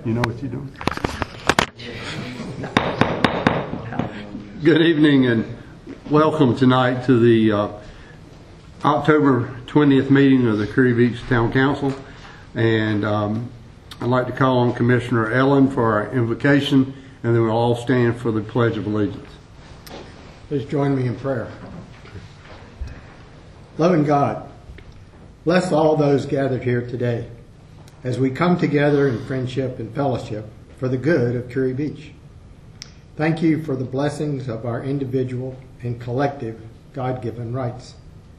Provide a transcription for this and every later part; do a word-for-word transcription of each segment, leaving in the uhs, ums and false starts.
You know what you're doing. Good evening and welcome tonight to the uh, October twentieth meeting of the Curry Beach Town Council. And um, I'd like to call on Commissioner Ellen for our invocation, and then we'll all stand for the Pledge of Allegiance. Please join me in prayer. Loving God, bless all those gathered here today as we come together in friendship and fellowship for the good of Curry Beach. Thank you for the blessings of our individual and collective God-given rights.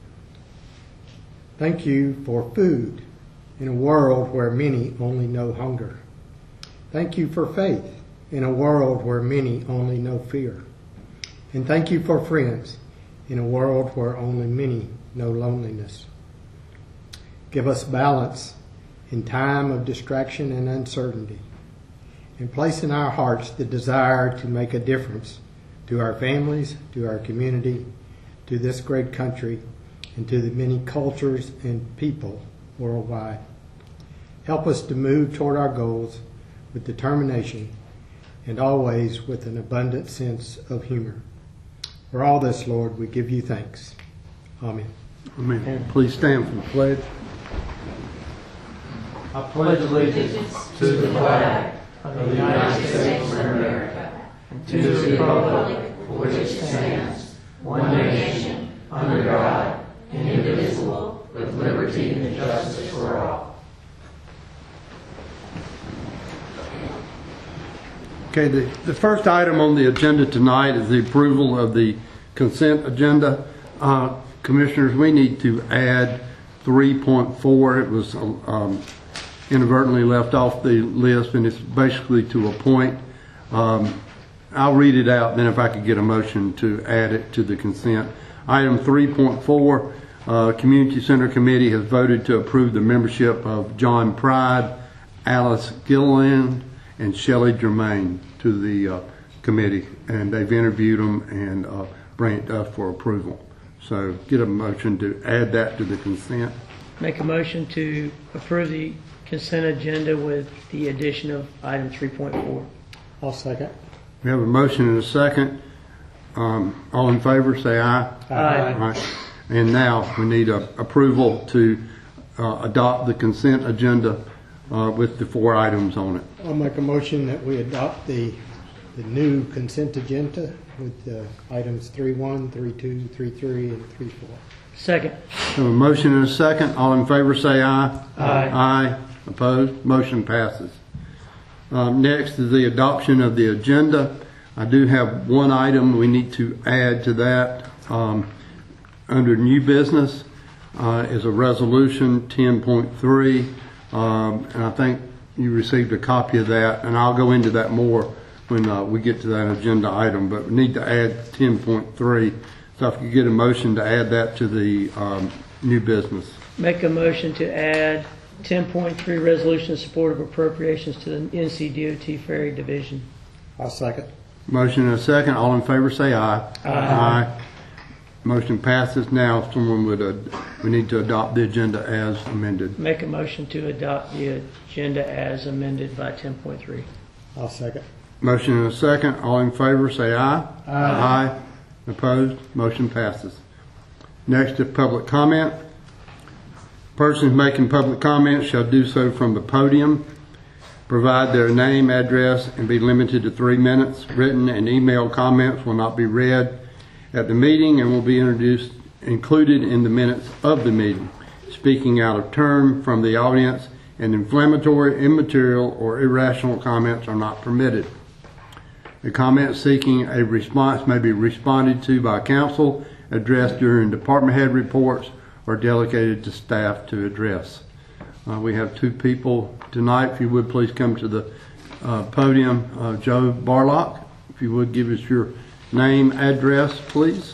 Thank you for food in a world where many only know hunger. Thank you for faith in a world where many only know fear. And thank you for friends in a world where only many know loneliness. Give us balance in time of distraction and uncertainty, and place in our hearts the desire to make a difference to our families, to our community, to this great country, and to the many cultures and people worldwide. Help us to move toward our goals with determination and always with an abundant sense of humor. For all this, Lord, we give you thanks. Amen. Amen. Please stand for the pledge. I pledge allegiance to the flag of the United States of America and to the republic for which it stands, one nation, under God, indivisible, with liberty and justice for all. Okay, the, the first item on the agenda tonight is the approval of the consent agenda. Uh, commissioners, we need to add three point four. It was um, inadvertently left off the list, and it's basically to appoint. Um, I'll read it out, then if I could get a motion to add it to the consent. Item three point four, uh, Community Center Committee has voted to approve the membership of John Pride, Alice Gilliland, and Shelley Germain to the uh, committee, and they've interviewed them and uh, bring it to us for approval. So get a motion to add that to the consent. Make a motion to approve the consent agenda with the addition of item three point four. I'll second. We have a motion and a second. Um, all in favor, say aye. Aye. All right. And now we need a approval to uh, adopt the consent agenda uh, with the four items on it. I'll make a motion that we adopt the the new consent agenda with uh, items three one, three two, three three, and three four. Second. So a motion and a second. All in favor, say aye. Aye. Aye. Opposed? Motion passes. Um, next is the adoption of the agenda. I do have one item we need to add to that. Um, under new business uh, is a resolution ten point three, um, and I think you received a copy of that, and I'll go into that more when uh, we get to that agenda item, but we need to add ten point three. So if you get a motion to add that to the um, new business. Make a motion to add ten point three resolution in support of appropriations to the N C D O T Ferry Division. I'll second. Motion and a second. All in favor say aye. Aye. Aye. Motion passes. Now if someone would, uh, we need to adopt the agenda as amended. Make a motion to adopt the agenda as amended by ten point three. I'll second. Motion and a second. All in favor say aye. Aye. Aye. Opposed? Motion passes. Next is public comment. Persons making public comment shall do so from the podium. Provide their name, address, and be limited to three minutes. Written and email comments will not be read at the meeting and will be introduced, included in the minutes of the meeting. Speaking out of turn from the audience and inflammatory, immaterial, or irrational comments are not permitted. The comment seeking a response may be responded to by council, addressed during department head reports, or delegated to staff to address. Uh, we have two people tonight. If you would please come to the uh, podium. Uh, Joe Barlock, if you would give us your name, address, please.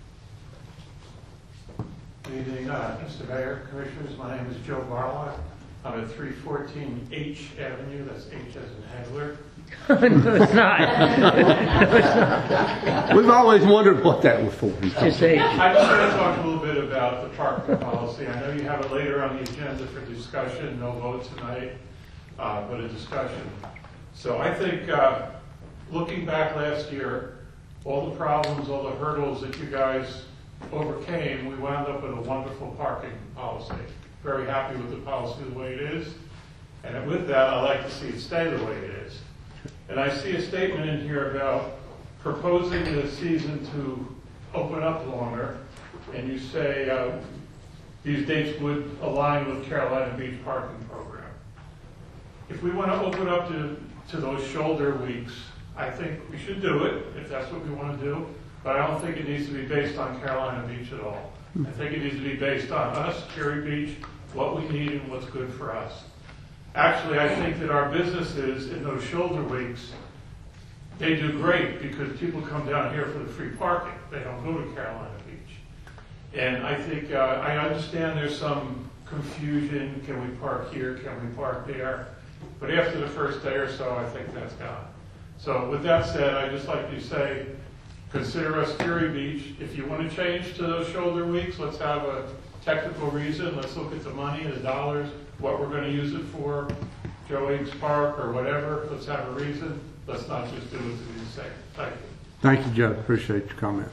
Good evening, uh, Mister Mayor, Commissioners. My name is Joe Barlock. I'm at three fourteen H Avenue, that's H as in Hagler. No, it's not. No, it's not. We've always wondered what that was for. Just H. I just want to talk a little bit about the parking policy. I know you have it later on the agenda for discussion, no vote tonight, uh, but a discussion. So I think, uh, looking back last year, all the problems, all the hurdles that you guys overcame, we wound up with a wonderful parking policy. Very happy with the policy the way it is. And with that, I like to see it stay the way it is. And I see a statement in here about proposing the season to open up longer. And you say uh, these dates would align with Carolina Beach parking program. If we want to open up to, to those shoulder weeks, I think we should do it, if that's what we want to do. But I don't think it needs to be based on Carolina Beach at all. I think it needs to be based on us, Cherry Beach, what we need and what's good for us. Actually, I think that our businesses in those shoulder weeks, they do great because people come down here for the free parking. They don't go to Carolina Beach. And I think, uh, I understand there's some confusion. Can we park here? Can we park there? But after the first day or so, I think that's gone. So with that said, I'd just like to say, consider us Cherry Beach. If you want to change to those shoulder weeks, let's have a technical reason. Let's look at the money, the dollars, what we're going to use it for, Joe Iggs Park or whatever. Let's have a reason. Let's not just do it to be the same. Thank you. Thank you, Joe. Appreciate your comments.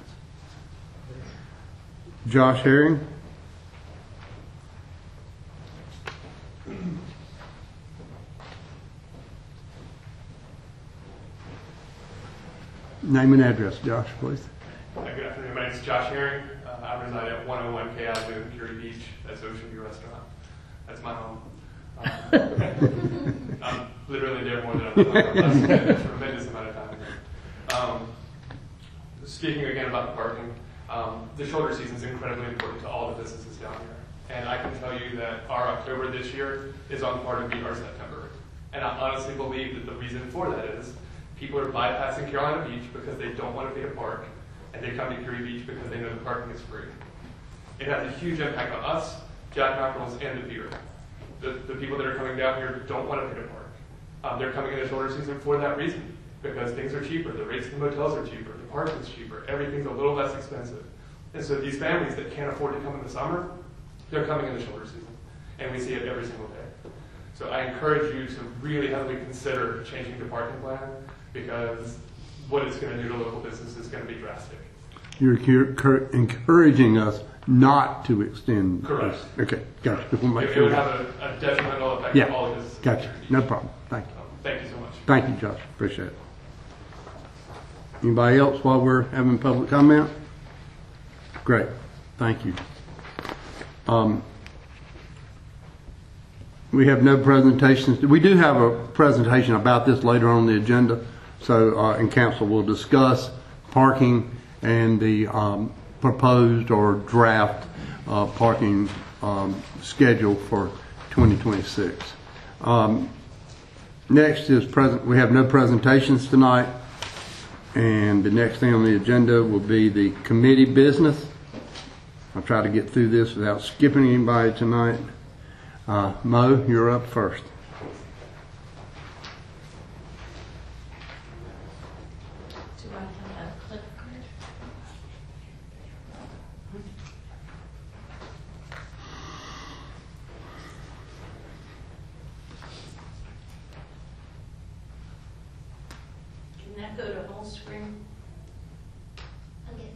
Josh Herring. Name and address, Josh, please. Uh, Good afternoon. My name is Josh Herring. Uh, I reside at one oh one K Avenue, Cherry Beach. That's Ocean View Restaurant. That's my home. Um, I'm literally there more than I'm I spend a tremendous amount of time here. Um, speaking again about the parking, um, the shoulder season is incredibly important to all the businesses down here. And I can tell you that our October this year is on par to beat our September. And I honestly believe that the reason for that is people are bypassing Carolina Beach because they don't want to pay to park, and they come to Cherry Beach because they know the parking is free. It has a huge impact on us, Jack Mackerels, and the pier. The, the people that are coming down here don't want to pay to park. Um, they're coming in the shoulder season for that reason, because things are cheaper, the rates in the motels are cheaper, the parking's cheaper, everything's a little less expensive. And so these families that can't afford to come in the summer, they're coming in the shoulder season, and we see it every single day. So I encourage you to really heavily consider changing the parking plan, because what it's going to do to local business is going to be drastic. You're cur- encouraging us not to extend. Correct. This. Okay, gotcha. Just want to make It, it sure would that- have a, a detrimental effect Yeah, on all of this. gotcha. No problem. Thank you. Um, thank you so much. Thank you, Josh. Appreciate it. Anybody else while we're having public comment? Great. Thank you. Um, we have no presentations. We do have a presentation about this later on the agenda. So, uh, and council will discuss parking and the um, proposed or draft uh, parking um, schedule for twenty twenty-six. Um, next is present. We have no presentations tonight, and the next thing on the agenda will be the committee business. I'll try to get through this without skipping anybody tonight. Uh, Mo, you're up first. Do I have a clip card? Can that go to whole screen? Okay.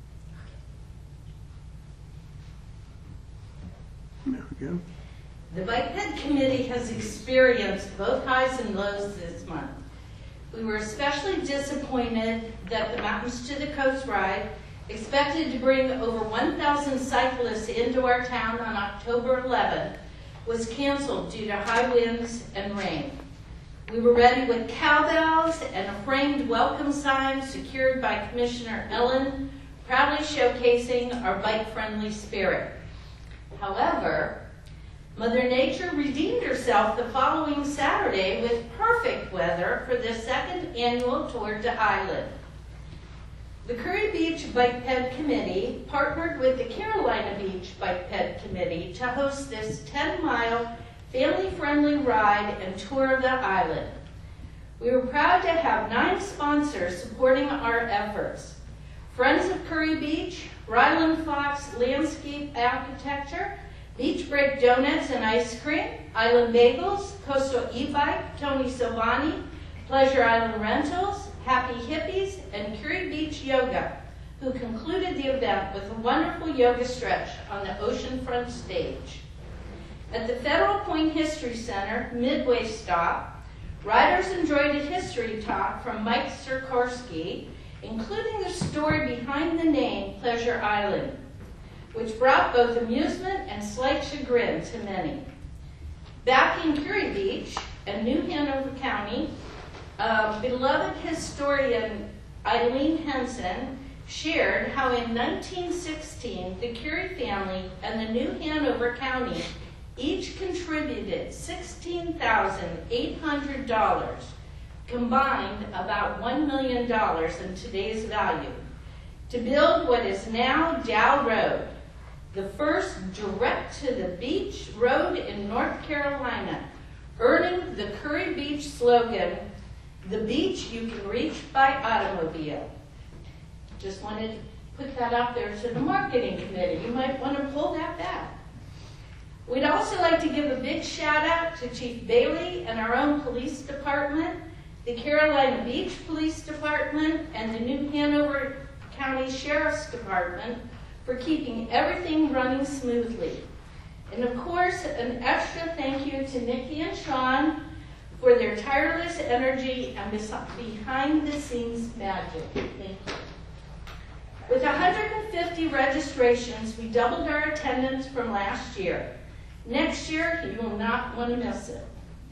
There we go. The Biped Committee has experienced both highs and lows this month. We were especially disappointed that the Mountains to the Coast ride, expected to bring over one thousand cyclists into our town on October eleventh, was canceled due to high winds and rain. We were ready with cowbells and a framed welcome sign secured by Commissioner Ellen, proudly showcasing our bike-friendly spirit. However, Mother Nature redeemed herself the following Saturday with perfect weather for the second annual Tour de Island. The Curry Beach Biped Committee partnered with the Carolina Beach Biped Committee to host this ten mile, family-friendly ride and tour of the island. We were proud to have nine sponsors supporting our efforts. Friends of Curry Beach, Ryland Fox Landscape Architecture, Beach Break Donuts and Ice Cream, Island Bagels, Coastal E-Bike, Tony Silvani, Pleasure Island Rentals, Happy Hippies, and Curry Beach Yoga, who concluded the event with a wonderful yoga stretch on the oceanfront stage. At the Federal Point History Center Midway stop, riders enjoyed a history talk from Mike Sikorsky, including the story behind the name Pleasure Island, which brought both amusement and slight chagrin to many. Back in Curry Beach and New Hanover County, uh, beloved historian Eileen Henson shared how in nineteen sixteen the Curry family and the New Hanover County each contributed sixteen thousand eight hundred dollars, combined about one million dollars in today's value, to build what is now Dow Road, the first direct-to-the-beach road in North Carolina, earning the Curry Beach slogan, "The beach you can reach by automobile." Just wanted to put that out there to the marketing committee. You might want to pull that back. We'd also like to give a big shout out to Chief Bailey and our own police department, the Carolina Beach Police Department, and the New Hanover County Sheriff's Department for keeping everything running smoothly. And of course, an extra thank you to Nikki and Sean for their tireless energy and behind-the-scenes magic. Thank you. With one hundred fifty registrations, we doubled our attendance from last year. Next year, you will not want to miss it.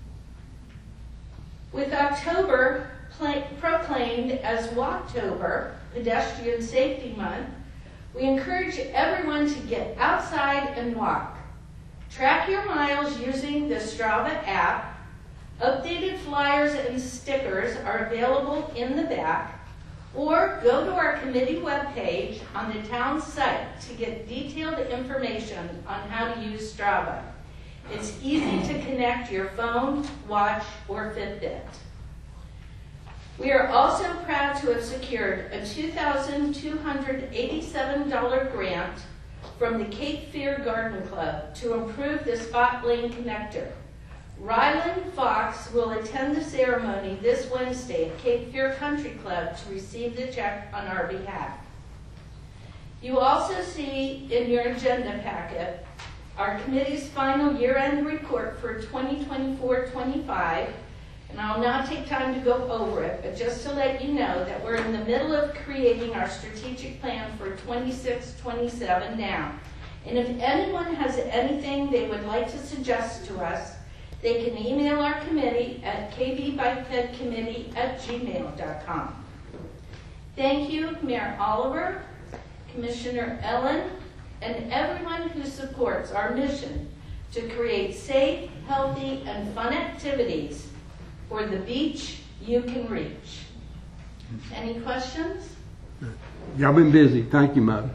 With October proclaimed as Walktober, Pedestrian Safety Month, we encourage everyone to get outside and walk. Track your miles using the Strava app. Updated flyers and stickers are available in the back, or go to our committee webpage on the town site to get detailed information on how to use Strava. It's easy to connect your phone, watch, or Fitbit. We are also proud to have secured a two thousand two hundred eighty-seven dollars grant from the Cape Fear Garden Club to improve the Spot Lane connector. Ryland Fox will attend the ceremony this Wednesday at Cape Fear Country Club to receive the check on our behalf. You also see in your agenda packet our committee's final year-end report for twenty twenty-four twenty-five, and I'll not take time to go over it, but just to let you know that we're in the middle of creating our strategic plan for twenty-six twenty-seven now. And if anyone has anything they would like to suggest to us, they can email our committee at k b bike fed committee at gmail dot com. Thank you, Mayor Oliver, Commissioner Ellen, and everyone who supports our mission to create safe, healthy, and fun activities for the beach you can reach. Any questions? Y'all been busy. Thank you, Mo.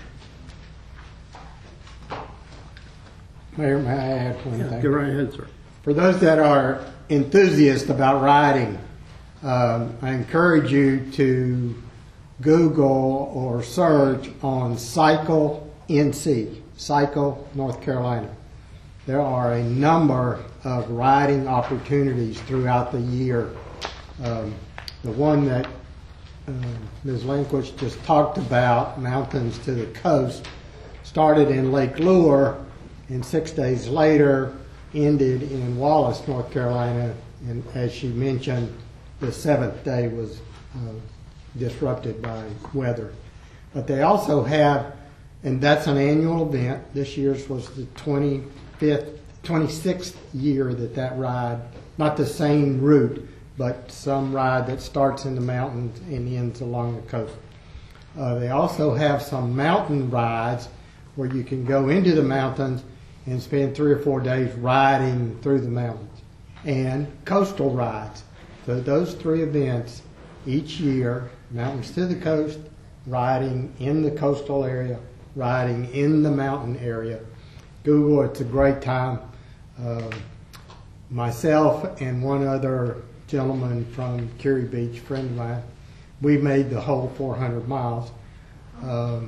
Mayor, may I add one thing? Go right ahead, sir. For those that are enthusiasts about riding, um, I encourage you to Google or search on Cycle N C, Cycle North Carolina. There are a number of riding opportunities throughout the year. Um, the one that um, Miz Lanquist just talked about, Mountains to the Coast, started in Lake Lure, and six days later ended in Wallace, North Carolina, and as she mentioned, the seventh day was uh, disrupted by weather. But they also have, and that's an annual event. This year's was the twenty-fifth, twenty-sixth year that that ride, not the same route, but some ride that starts in the mountains and ends along the coast. Uh, they also have some mountain rides where you can go into the mountains and spend three or four days riding through the mountains, and coastal rides. So those three events each year, Mountains to the Coast, riding in the coastal area, riding in the mountain area. Google, it's a great time. Um, myself and one other gentleman from Curie Beach, friend of mine, we made the whole four hundred miles. Um,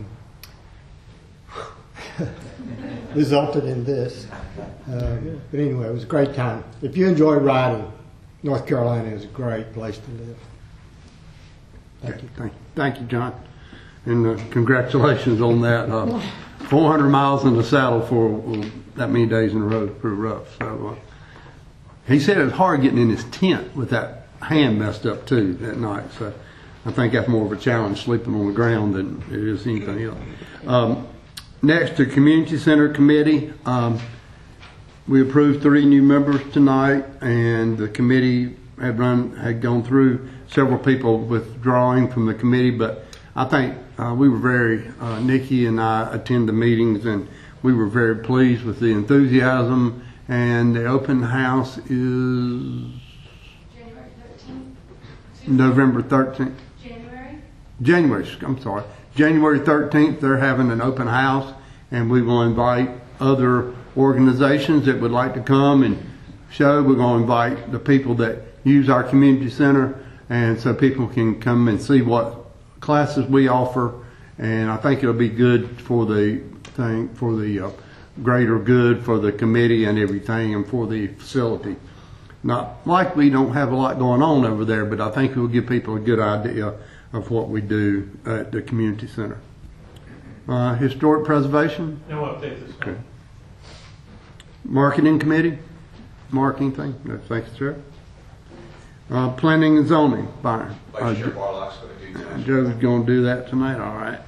resulted in this. Um, but anyway, it was a great time. If you enjoy riding, North Carolina is a great place to live. Thank you. Thank you, Thank you, John. And uh, congratulations on that. Uh, four hundred miles in the saddle for uh, that many days in a row is pretty rough. So uh, he said it was hard getting in his tent with that hand messed up too that night. So I think that's more of a challenge sleeping on the ground than it is anything else. Um, next, the Community Center Committee. Um, we approved three new members tonight, and the committee had run had gone through several people withdrawing from the committee, but I think uh, we were very, uh, Nikki and I attend the meetings, and we were very pleased with the enthusiasm, and the open house is January thirteenth. November thirteenth. January? January, I'm sorry. January thirteenth, they're having an open house, and we will invite other organizations that would like to come and show. We're going to invite the people that use our community center, and so people can come and see what classes we offer, and I think it'll be good for the thing, for the uh, greater good for the committee and everything, and for the facility. Not like we don't have a lot going on over there, but I think it will give people a good idea of what we do at the community center. Uh, historic preservation. No update this Okay. time. Marketing committee. Marketing thing. No, thank you, sir. Uh, planning and zoning. Byron. Uh, Vice Chair Barlock's going to do that. Joe's going to do that tonight. All right.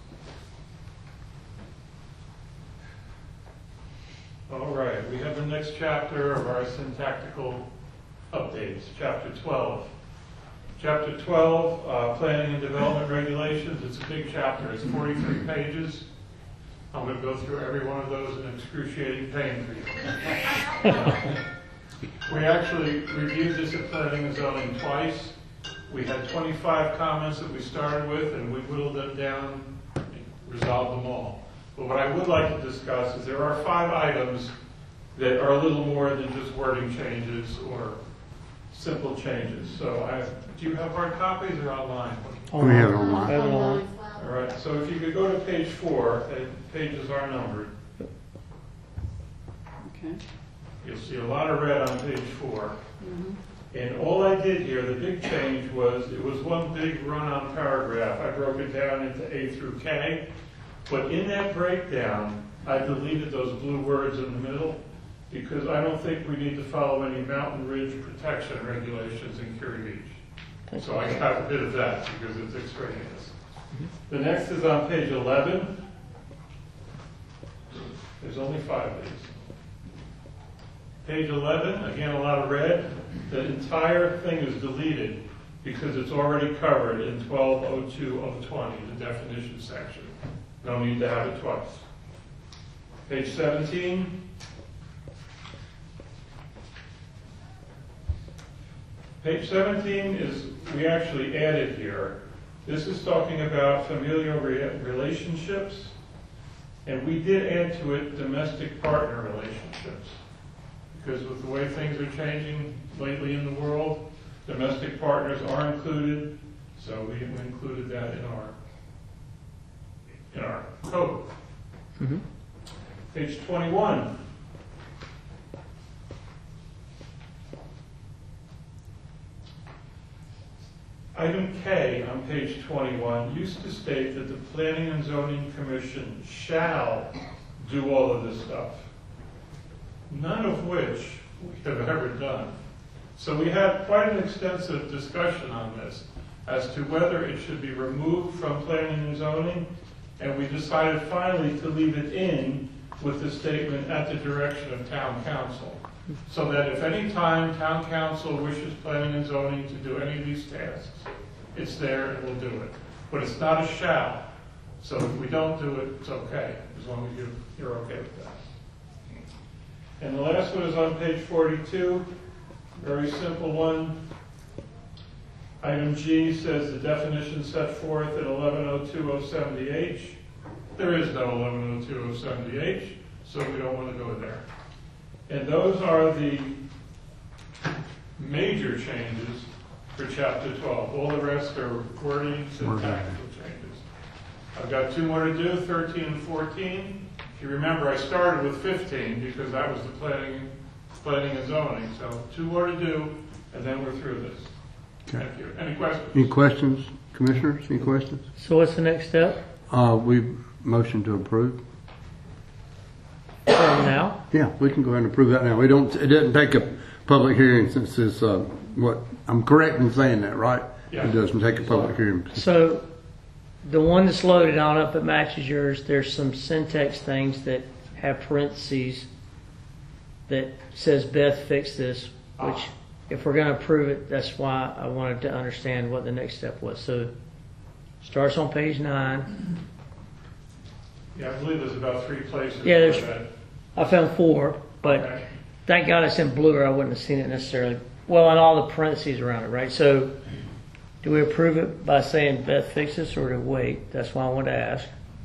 All right, we have the next chapter of our syntactical updates, chapter twelve. Chapter twelve, uh, Planning and Development Regulations. It's a big chapter. It's forty-three pages. I'm going to go through every one of those in excruciating pain for you. We actually reviewed this at Planning and Zoning twice. We had twenty-five comments that we started with, and we whittled them down and resolved them all. But what I would like to discuss is there are five items that are a little more than just wording changes or simple changes. So I, do you have hard copies or online? We have it online. Have it online. All right, so if you could go to page four, the pages are numbered. Okay. You'll see a lot of red on page four. And all I did here, the big change was, it was one big run-on paragraph. I broke it down into A through K. But in that breakdown, I deleted those blue words in the middle because I don't think we need to follow any mountain ridge protection regulations in Curie Beach. So I got rid of that because it's extraneous. The next is on page eleven. There's only five of these. Page eleven, again, a lot of red. The entire thing is deleted because it's already covered in twelve oh two oh twenty, the definition section. No need to have it twice. Page seventeen. Page seventeen is, we actually added here. This is talking about familial re- relationships, and we did add to it domestic partner relationships. Because with the way things are changing lately in the world, domestic partners are included, so we included that in our in our code. Mm-hmm. Page twenty-one. Item K on page twenty-one used to state that the Planning and Zoning Commission shall do all of this stuff, none of which we have ever done. So we had quite an extensive discussion on this as to whether it should be removed from Planning and Zoning, and we decided finally to leave it in with the statement at the direction of Town Council. So that if any time Town Council wishes Planning and Zoning to do any of these tasks, it's there and we'll do it. But it's not a shall. So if we don't do it, it's okay, as long as you, you're okay with that. And the last one is on page forty-two, very simple one. Item G says the definition set forth in eleven oh two oh seventy H. There is no eleven oh two oh seventy H, so we don't want to go there. And those are the major changes for chapter twelve. All the rest are wording and tactical changes. I've got two more to do, thirteen and fourteen. If you remember, I started with fifteen because that was the planning, planning and zoning. So two more to do, and then we're through this. Okay. Thank you. Any questions? Any questions, commissioners? Any questions? So what's the next step Uh, we motion to approve. from now? Yeah, we can go ahead and approve that now. We don't, it doesn't take a public hearing since it's, uh, what, I'm correct in saying that, right? Yeah. It doesn't take a public hearing. So the one that's loaded on up that matches yours, there's some syntax things that have parentheses that says Beth fixed this, which if we're going to approve it, that's why I wanted to understand what the next step was. So starts on page nine. Yeah, I believe there's about three places. Yeah, there's- where that- I found four, but Okay. thank God it's in blue or I wouldn't have seen it necessarily. Well, and all the parentheses around it, right? So do we approve it by saying Beth fixed this or to wait? That's why I wanted to ask.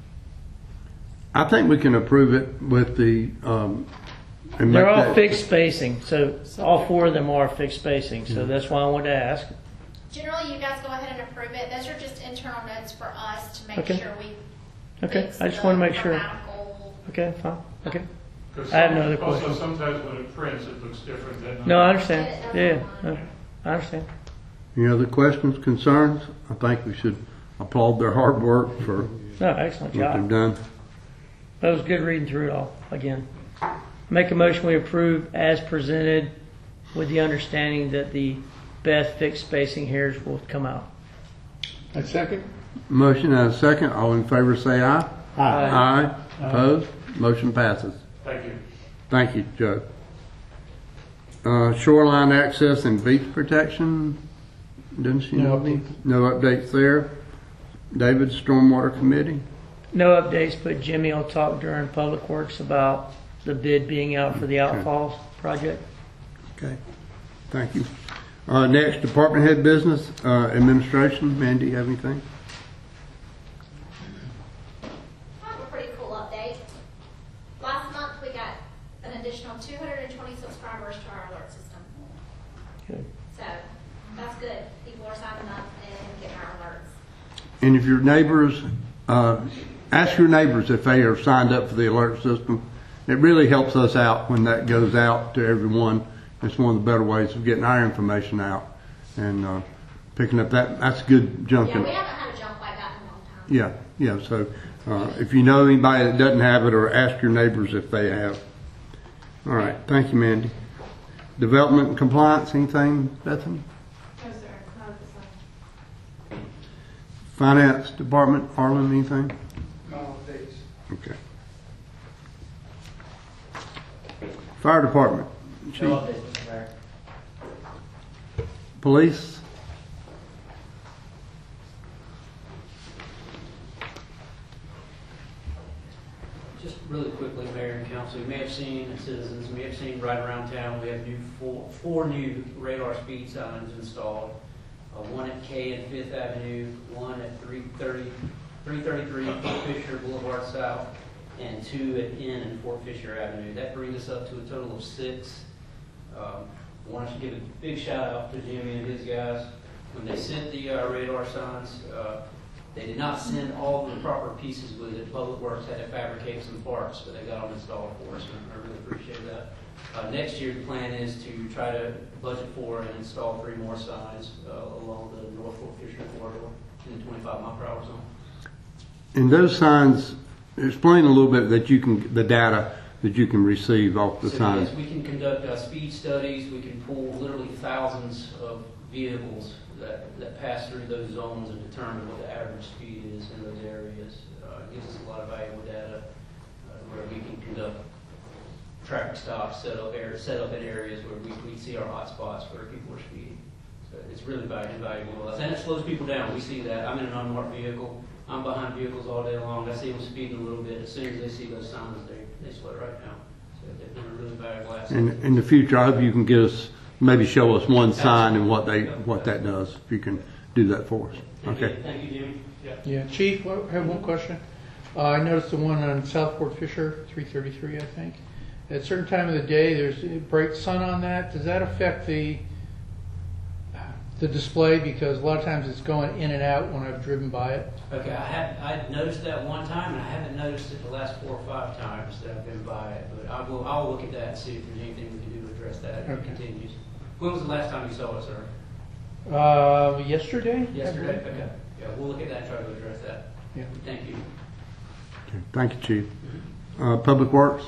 I think we can approve it with the, um, and make They're all that- fixed spacing, so all four of them are fixed spacing, so that's why I wanted to ask. Generally, you guys go ahead and approve it. Those are just internal notes for us to make Okay. sure we Okay, fix I just the want to make sure. grammatical. Okay, fine, okay. 'Cause I have some- no other Also, questions. sometimes when it prints, it looks different than. No, I understand, yeah, no, I understand. Any other questions, concerns? I think we should applaud their hard work for No, excellent what they've job. done. That was good reading through it all, again. Make a motion we approve as presented with the understanding that the Beth fixed spacing here will come out. A second? Motion and a second. All in favor say aye. Aye. Aye. Opposed? Motion passes. Thank you. Thank you, Joe. Uh, shoreline access and beach protection, doesn't she No know any? No updates there. David, Stormwater Committee? No updates, but Jimmy will talk during Public Works about the bid being out for the Outfalls project. Okay, thank you. Uh, next, department head business, uh, administration. Mandy, you have anything? I have a pretty cool update. Last month, we got an additional two hundred twenty subscribers to our alert system. Good. So that's good. People are signing up and getting our alerts. And if your neighbors, uh, ask your neighbors if they are signed up for the alert system. It really helps us out when that goes out to everyone. It's one of the better ways of getting our information out and uh, picking up that. That's good junk. Yeah, in- we haven't had a jump like that in a long time. Yeah, yeah. So uh, if you know anybody that doesn't have it, or ask your neighbors if they have. All right. Thank you, Mandy. Development and compliance. Anything, Bethany? No, sir, not at this time. Finance department. Arlen, anything? No updates. Okay. Fire department. Chief. No updates, Mister Mayor. Police. Just really quickly, Mayor and Council, you may have seen, citizens, you may have seen right around town, we have new four, four new radar speed signs installed. Uh, one at K and Fifth Avenue, one at three thirty, three thirty-three Fort Fisher Boulevard South, and two at N and Fort Fisher Avenue. That brings us up to a total of six. Um, I want to give a big shout out to Jimmy and his guys. When they sent the uh, radar signs, uh, they did not send all the proper pieces with it. Public Works had to fabricate some parts, but they got them installed for us, and I really appreciate that. Uh, next year, the plan is to try to budget for and install three more signs uh, along the North Fort Fisher corridor in the twenty-five mile per hour zone. And those signs, explain a little bit that you can, the data that you can receive off the So signs. yes, we can conduct uh, speed studies. We can pull literally thousands of vehicles that, that pass through those zones and determine what the average speed is in those areas. Uh, it gives us a lot of valuable data uh, where we can conduct traffic stops, set up areas, set up in areas where we, we see our hot spots where people are speeding. So it's really valuable, valuable to us, and it slows people down. We see that. I'm in an unmarked vehicle. I'm behind vehicles all day long. I see them speeding a little bit. As soon as they see those signs, they, they slow right down. So they've been a really valuable asset. In, in the future, I hope you can get us, maybe show us one sign and what they, what that does, if you can do that for us. Thank Okay. you. Thank you, Jimmy. Yeah, Chief, I have one question. Uh, I noticed the one on South Fort Fisher, three thirty-three, I think. at a certain time of the day, there's it breaks sun on that. Does that affect the the display? Because a lot of times it's going in and out when I've driven by it. Okay, I had, I noticed that one time, and I haven't noticed it the last four or five times that I've been by it, but I will, I'll look at that and see if there's anything we can do to address that if it Okay. continues. When was the last time you saw it, sir? Uh, yesterday? Yesterday? Okay. Yeah, we'll look at that and try to address that. Yeah. Thank you. Okay, thank you, Chief. Uh, Public Works?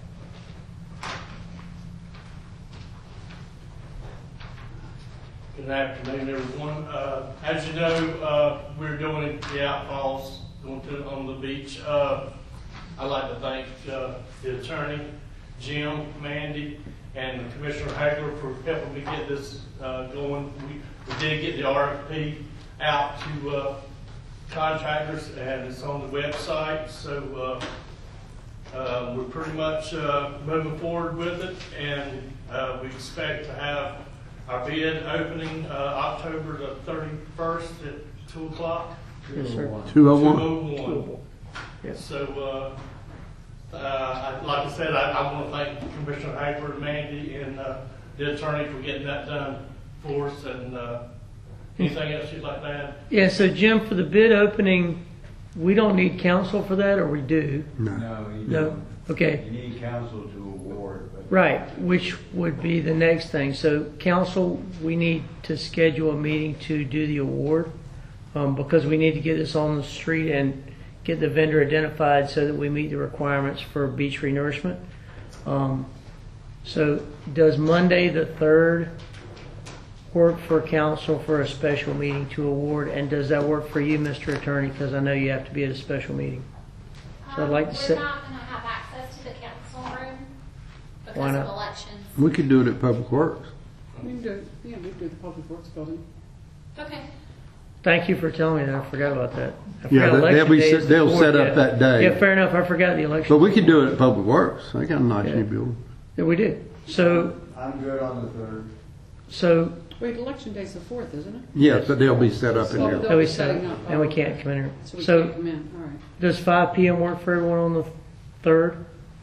Good afternoon, everyone. Uh, as you know, uh, we're doing the outfalls going to on the beach. Uh, I'd like to thank uh, the attorney, Jim, Mandy, and Commissioner Hagler for helping me get this uh, going. We, we did get the R F P out to uh, contractors, and it's on the website. So uh, uh, we're pretty much uh, moving forward with it, and uh, we expect to have our bid opening uh, October the thirty-first at two o'clock. Yes, sir. two oh one? two oh one. Yes. So, uh, uh, I- like I said, I, I want to thank Commissioner Hagler, Mandy, and uh, the attorney for getting that done for us. And uh, anything else you'd like to add? Yeah, so Jim, for the bid opening, we don't need council for that, or we do? No. No, you No? don't. Okay. You need council to award. but- Right, which would be the next thing. So council, we need to schedule a meeting to do the award, um, because we need to get this on the street and get the vendor identified so that we meet the requirements for beach renourishment. Um, so does Monday the third work for council for a special meeting to award? And does that work for you, Mister Attorney? Because I know you have to be at a special meeting. So I'd like to Um, set- We're not going to have access to the council room Why because not? of elections. We could do it at Public Works. We can do, yeah, we can do the Public Works building. Okay. Thank you for telling me that. I forgot about that. I Yeah, forgot they- they'll election be day set- is the they'll fourth, set up yeah. that day. Yeah, fair enough. I forgot the election. But we could do it at Public Works. They got a nice Yeah. new building. Yeah, we did. So, I'm good on the third. so Wait, election day's the fourth, isn't it? Yes, but they'll be set up in So there. they'll that we be set setting up, up. and we Oh, can't okay. come in here. So we So, can't come in, all right. does five p.m. work for everyone on the third?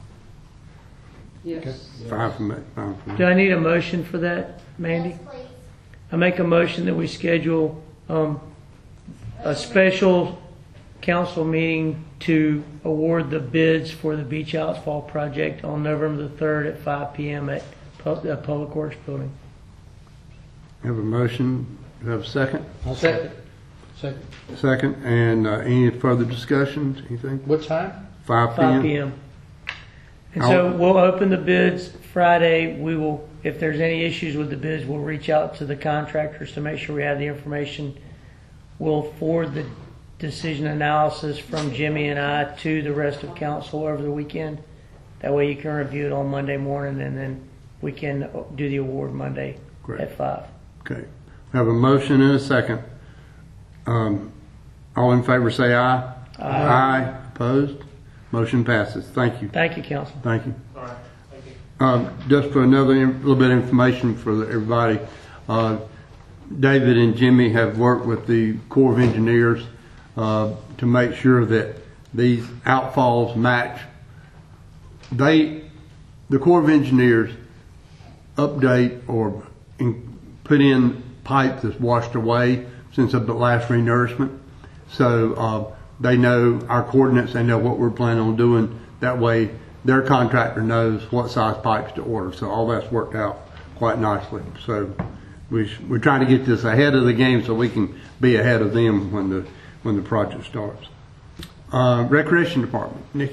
Yes. Fine for me, fine for Do me. I need a motion for that, Mandy? Yes, please. I make a motion that we schedule um, a special council meeting to award the bids for the beach outfall project on November the third at five p.m. at Pub- the Public Works Building. Have a motion, do you have a second? I'll second. Second. Second, and uh, any further discussions, anything? What time? five five p.m.? p.m. And so I'll- we'll open the bids Friday. We will, if there's any issues with the bids, we'll reach out to the contractors to make sure we have the information. We'll forward the decision analysis from Jimmy and I to the rest of council over the weekend. That way you can review it on Monday morning, and then we can do the award Monday Great. at five. Okay. We have a motion and a second. Um, All in favor say aye. Aye. Aye. Opposed? Motion passes. Thank you. Thank you, council. Thank you. All right, thank you. Um, Just for another in- little bit of information for everybody, uh, David and Jimmy have worked with the Corps of Engineers uh, to make sure that these outfalls match. They, the Corps of Engineers, update or in, put in pipe that's washed away since the last renourishment. So uh, they know our coordinates, they know what we're planning on doing. That way their contractor knows what size pipes to order. So all that's worked out quite nicely. So we, sh- we're trying to get this ahead of the game so we can be ahead of them when the, when the project starts. Uh, Recreation Department, Nikki.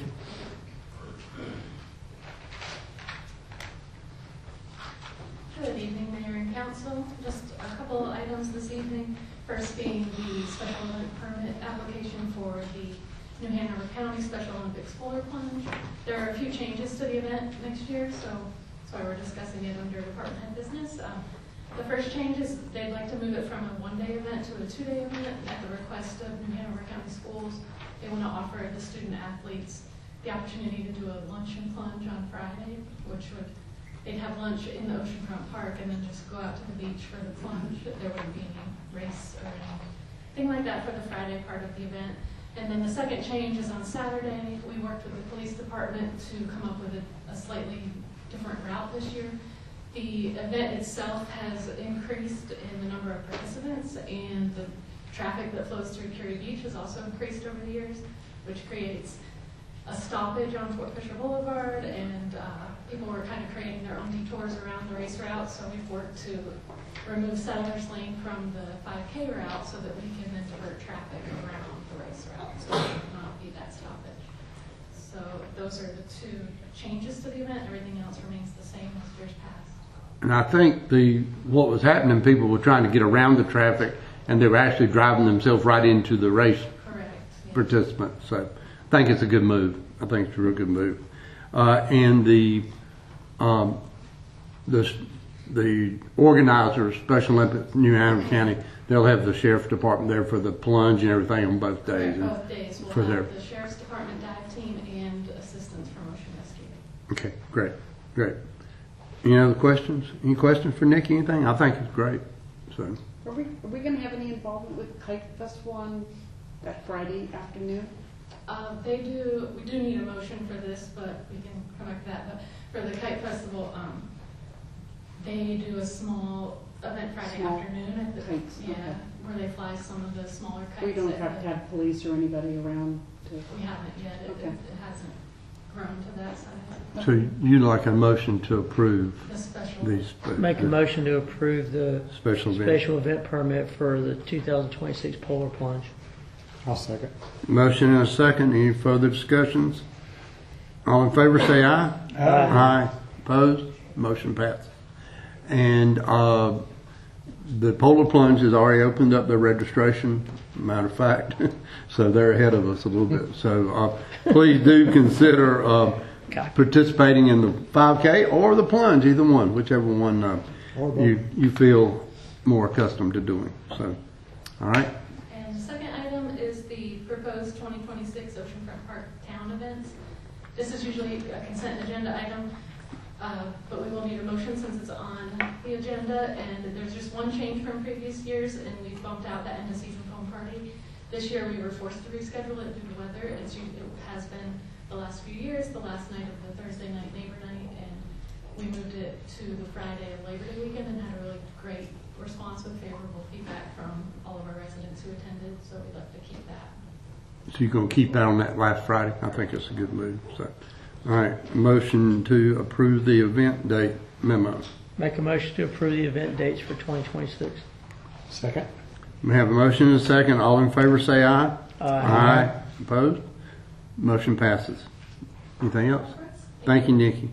Good evening, Mayor and Council. Just a couple of items this evening. First being the special Olympic permit application for the New Hanover County Special Olympics Polar Plunge. There are a few changes to the event next year, so that's why we're discussing it under department head business. Um, the first change is they'd like to move it from a one-day event to a two-day event at the request of New Hanover County Schools. They want to offer the student athletes the opportunity to do a lunch and plunge on Friday, which would they'd have lunch in the oceanfront park and then just go out to the beach for the plunge. There wouldn't be any race or anything like that for the Friday part of the event. And then the second change is on Saturday. We worked with the police department to come up with a, a slightly different route this year. The event itself has increased in the number of participants, and the traffic that flows through Curie Beach has also increased over the years, which creates a stoppage on Fort Fisher Boulevard, and uh, people were kind of creating their own detours around the race route, so we've worked to remove Settlers Lane from the five K route so that we can then divert traffic around the race route, so there will not be that stoppage. So those are the two changes to the event. Everything else remains the same as years past. And I think the what was happening, people were trying to get around the traffic, and they were actually driving themselves right into the race Correct. Yeah. participants. So I think it's a good move. I think it's a real good move. Uh, and the um, the the organizers, Special Olympics, New Hanover County, they'll have the sheriff's department there for the plunge and everything on both days. Right, both days. We'll for have their, the sheriff's department dive team and assistance from Ocean Rescue. okay, great, great. Any other questions? Any questions for Nikki? Anything? I think it's great. So. Are we, are we going to have any involvement with the Kite Festival on that Friday afternoon? Uh, they do, we do need a motion for this, but we can come back to that. But for the Kite Festival, um, they do a small event Friday Small afternoon. At the, kites, yeah, okay. where they fly some of the smaller kites. We don't at have the- to have police or anybody around to... We haven't yet. It, Okay. it, it hasn't grown to that size. So you'd like a motion to approve The special. these Make a motion to approve the special events? special event permit for the two thousand twenty-six Polar Plunge. I'll second. Motion and a second. Any further discussions? All in favor say aye. Aye. Aye. Opposed? Motion passed. And uh, the Polar Plunge has already opened up their registration, matter of fact. So they're ahead of us a little bit. So uh, please do consider uh, participating in the five K or the plunge, either one, whichever one uh, you, you feel more accustomed to doing. So, all right. And the second item is the proposed twenty twenty-six Oceanfront Park Town events. This is usually a consent agenda item, uh, but we will need a motion since it's on the agenda. And there's just one change from previous years, and we bumped out the end of season foam party. This year we were forced to reschedule it due to weather. It's, it has been the last few years, the last night of the Thursday night neighbor night, and we moved it to the Friday of Labor Day weekend and had a really great response with favorable feedback from all of our residents who attended, so we'd like to keep that. So you're going to keep that on that last Friday? I think it's a good move. So, all right. Motion to approve the event date memo. Make a motion to approve the event dates for twenty twenty-six. Second. We have a motion and a second. All in favor say aye. Aye. Aye. Opposed? Motion passes. Anything else? Thank you, Nikki.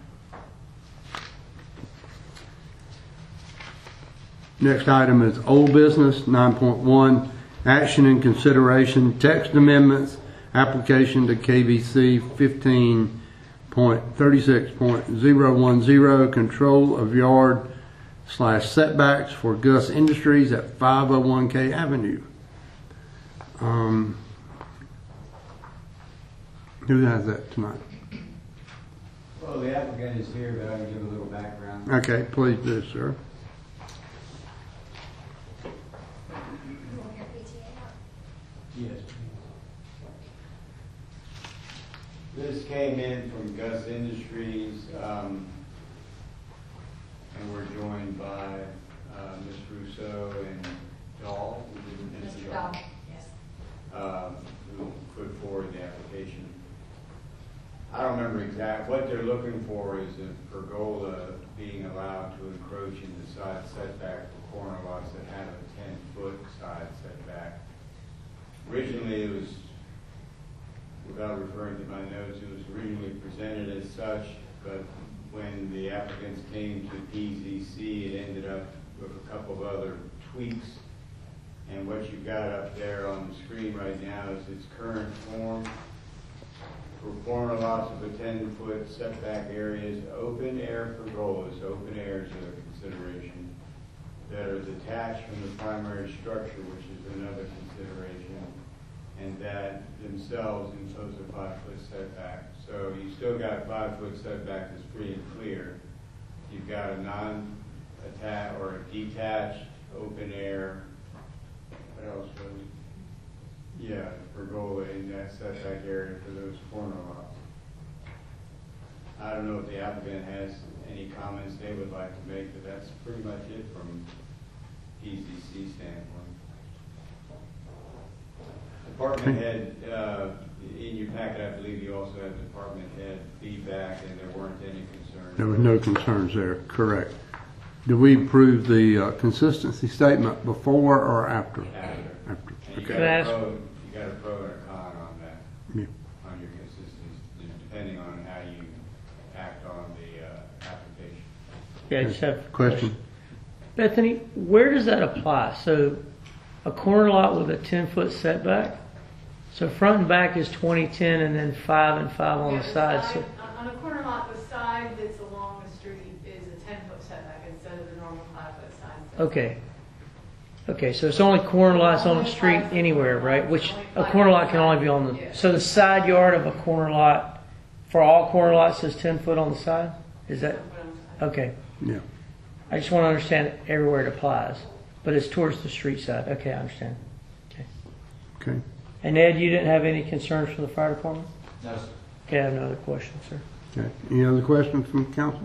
Next item is old business, nine point one, action and consideration, text amendments, application to K V C fifteen point thirty-six point zero one zero, control of yard slash setbacks for Gus Industries at five oh one K Avenue. Um, who has that tonight? Well, the applicant is here, but I can give a little background. Okay, please do, sir. Yes. This came in from Gus Industries, um, and we're joined by uh, Miz Rousseau and Dahl. Mister Dahl, yes. Um, who put forward the application. I don't remember exactly what they're looking for is a pergola being allowed to encroach in the side setback for corner lots that have a ten foot side setback. Originally, it was, without referring to my notes, it was originally presented as such, but when the applicants came to P Z C, it ended up with a couple of other tweaks. And what you've got up there on the screen right now is its current form. For corner lots of a ten foot setback areas, open air pergolas, open airs are a consideration, that are detached from the primary structure, which is another consideration, and that themselves impose a five foot setback. So you still got five foot setback that's free and clear. You've got a non-attached or a detached open air. What else was it? Yeah, pergola in that setback area for those corner lots. I don't know if the applicant has any comments they would like to make, but that's pretty much it from P C C standpoint. Department head, uh, in your packet, I believe you also have department head feedback, and there weren't any concerns. There was no concerns there, correct. Did we approve the uh, consistency statement before or after? After. After. And you Okay. got a ask- pro, you got a pro and a con on that, Yeah. on your consistency, depending on how you act on the uh, application. Yeah, I just have a Question? Bethany, where does that apply? So a corner lot with a ten-foot setback? So front and back is twenty, ten, and then five and five on Yeah, the side. So, On a corner lot, the side that's along the street is a ten-foot setback instead of the normal five-foot side. okay. Okay, so it's only corner lots on the street anywhere, right? Which a corner lot can only be on the, so the side yard of a corner lot, for all corner lots is ten foot on the side? Is that, okay. Yeah. I just want to understand everywhere it applies, but it's towards the street side. Okay, I understand. Okay. Okay. And Ed, you didn't have any concerns from the fire department? No, sir. Okay, I have no other questions, sir. Okay. Any other questions from council?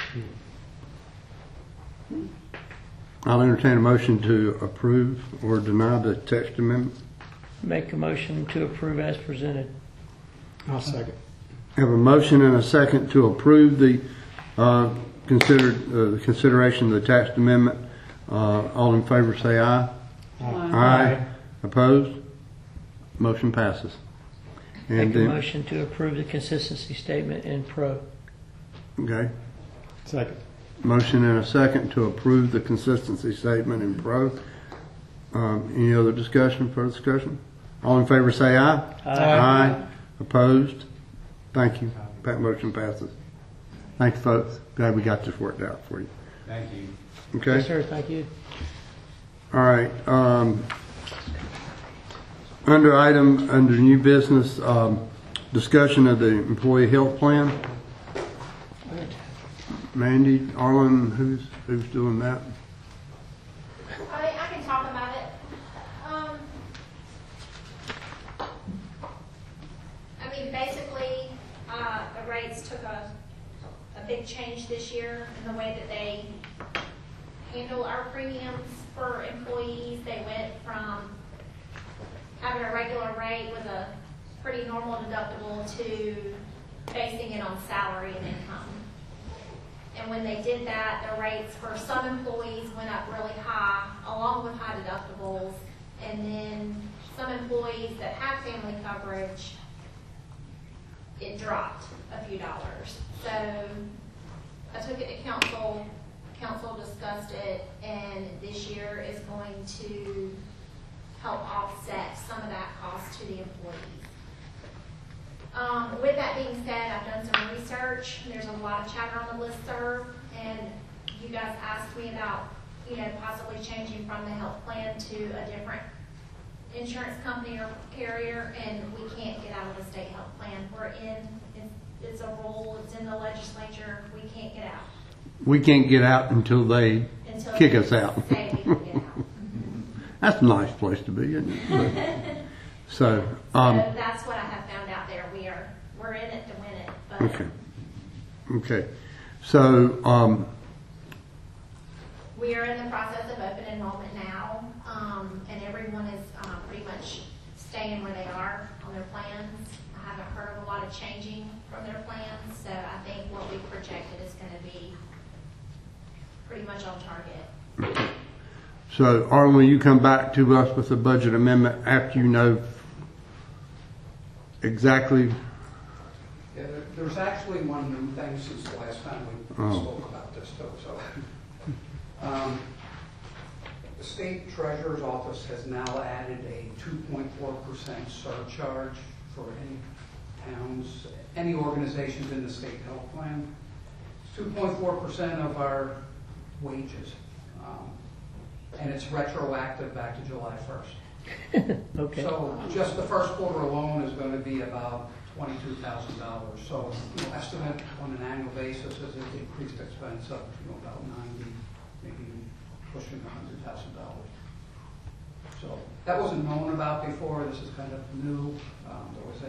I'll entertain a motion to approve or deny the text amendment. Make a motion to approve as presented. I'll second. Have a motion and a second to approve the uh, considered uh, the consideration of the text amendment. Uh, all in favor, say aye. Aye. Opposed? Motion passes. And Make a then, motion to approve the consistency statement in pro. okay. Second. Motion and a second to approve the consistency statement in pro. Um, any other discussion, further discussion? All in favor say aye. Aye. Opposed? Thank you. That motion passes. Thank you, folks. Glad we got this worked out for you. Thank you. Okay? Yes, sir. Thank you. All right. Um, under item, under new business, um, discussion of the employee health plan. Mandy, Arlen, who's who's doing that? I, I can talk about it. Um, I mean, basically, uh, the rates took a, a big change this year in the way that they handle our premiums for employees. They went from having a regular rate with a pretty normal deductible to basing it on salary and income. And when they did that, the rates for some employees went up really high, along with high deductibles. And then some employees that have family coverage, it dropped a few dollars. So I took it to council, council discussed it, and this year is going to help offset some of that cost to the employees. Um, with that being said, I've done some research. There's a lot of chatter on the listserv, and you guys asked me about, you know, possibly changing from the health plan to a different insurance company or carrier, and we can't get out of the state health plan. We're in, it's, it's a rule, it's in the legislature, we can't get out. We can't get out until they Until kick they us out. say we can get out. That's a nice place to be, isn't it? But, so, um, So that's what I have found out there. We are, we're in it to win it, but. okay. Okay. So, um, We are in the process of open enrollment now, um, and everyone is um, pretty much staying where they are on their plans. I haven't heard of a lot of changing from their plans, so I think what we projected is going to be pretty much on target. so Arlen, will you come back to us with a budget amendment after you know exactly? Yeah, there, there's actually one new thing since the last time we Oh. spoke about this, though. So, um, the state treasurer's office has now added a two point four percent surcharge for any towns, any organizations in the state health plan. It's two point four percent of our wages, um, and it's retroactive back to July first. Okay. So just the first quarter alone is going to be about twenty-two thousand dollars. So, you know, estimate on an annual basis is an increased expense of, you know, about ninety, maybe pushing a hundred thousand dollars. So that wasn't known about before. This is kind of new. Um, there was a,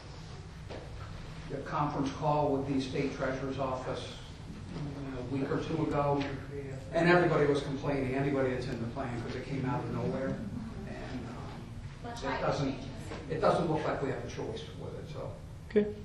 uh, a conference call with the state treasurer's office you know, a week or two ago, and everybody was complaining. Anybody that's in the plan, because it came out of nowhere, and um, it doesn't. It doesn't look like we have a choice with it. So. Good.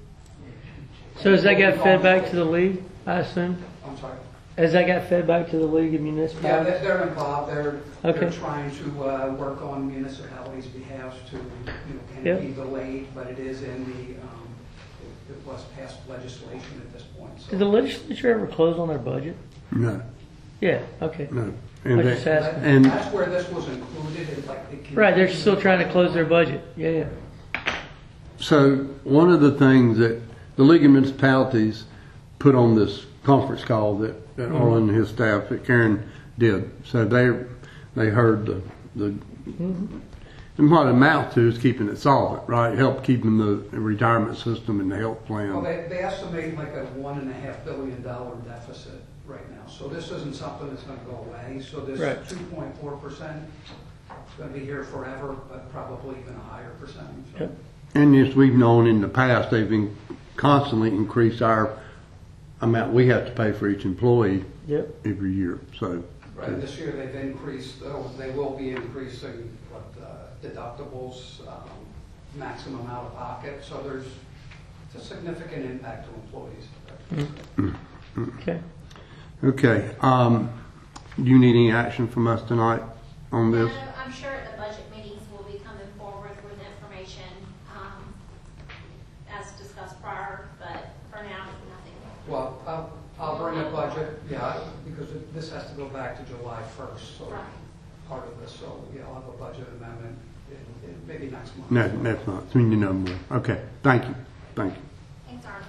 So has that got fed back to the league? I assume. I'm sorry. Has that got fed back to the League of Yeah, Municipalities? they're, they're involved. They're, Okay. they're trying to uh, work on municipalities' behalf to, you know, can Yep. it be delayed, but it is in the, um, it, it was passed legislation at this point. So. Did the legislature ever close on their budget? No, Yeah, okay. no. I And, just that- asking. and That's where this was included. It, like, it Right, they're still trying to close their budget. Yeah, yeah. so one of the things that the League of Municipalities put on this conference call that, that Mhm. Arlen and his staff, that Karen did. So they they heard the, the Mhm. and what it amounts to is keeping it solvent, right? Help keeping the retirement system and the health plan. Well, they, they estimate like a one and a half billion dollar deficit right now. So this isn't something that's going to go away. So this Right. two point four percent is going to be here forever, but probably even a higher percentage. So. Yep. And as we've known in the past, they've been constantly increased our amount we have to pay for each employee Yep. every year. So, Right, this year they've increased, oh, they will be increasing what, uh, deductibles, um, maximum out of pocket, so there's it's a significant impact to employees. Okay. okay. Um, do you need any action from us tonight on this? No, I'm sure at the budget meetings we'll be coming forward with information um, as discussed prior, but for now, nothing. Well, I'll, I'll bring a budget, yeah, because it- this has to go back to July first, so Right. part of this, so, yeah, I'll have a budget amendment in, in maybe next month. No, that's not. So you know more. Okay. Thank you. Thank you. Thanks, Arlen.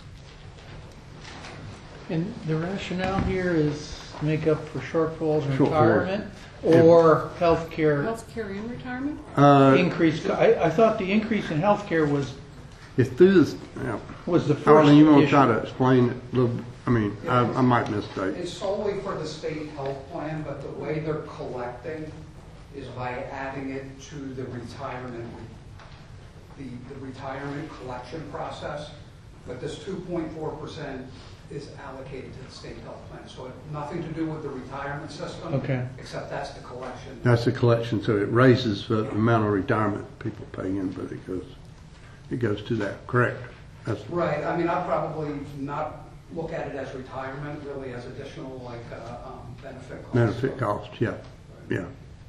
And the rationale here is to make up for shortfalls in Shortfalls. retirement or healthcare Healthcare and retirement? Uh, increase. I, I thought the increase in healthcare was, it's through this. Yeah. was the first Arlen, you want to issue. try to explain it a little? I mean, I, I might misstate. It's solely for the state health plan, but the way they're collecting is by adding it to the retirement, the, the retirement collection process. But this two point four percent is allocated to the state health plan. So it nothing to do with the retirement system. Okay. Except that's the collection. That's the collection, so it raises the amount of retirement people pay in, but it goes, it goes to that. Correct. That's Right, I mean, I'll probably not look at it as retirement, really as additional, like, uh, um, benefit costs. benefit cost. Yeah. Yeah.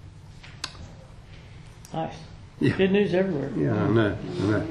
Nice. Yeah. Good news everywhere. Yeah, I know. I know.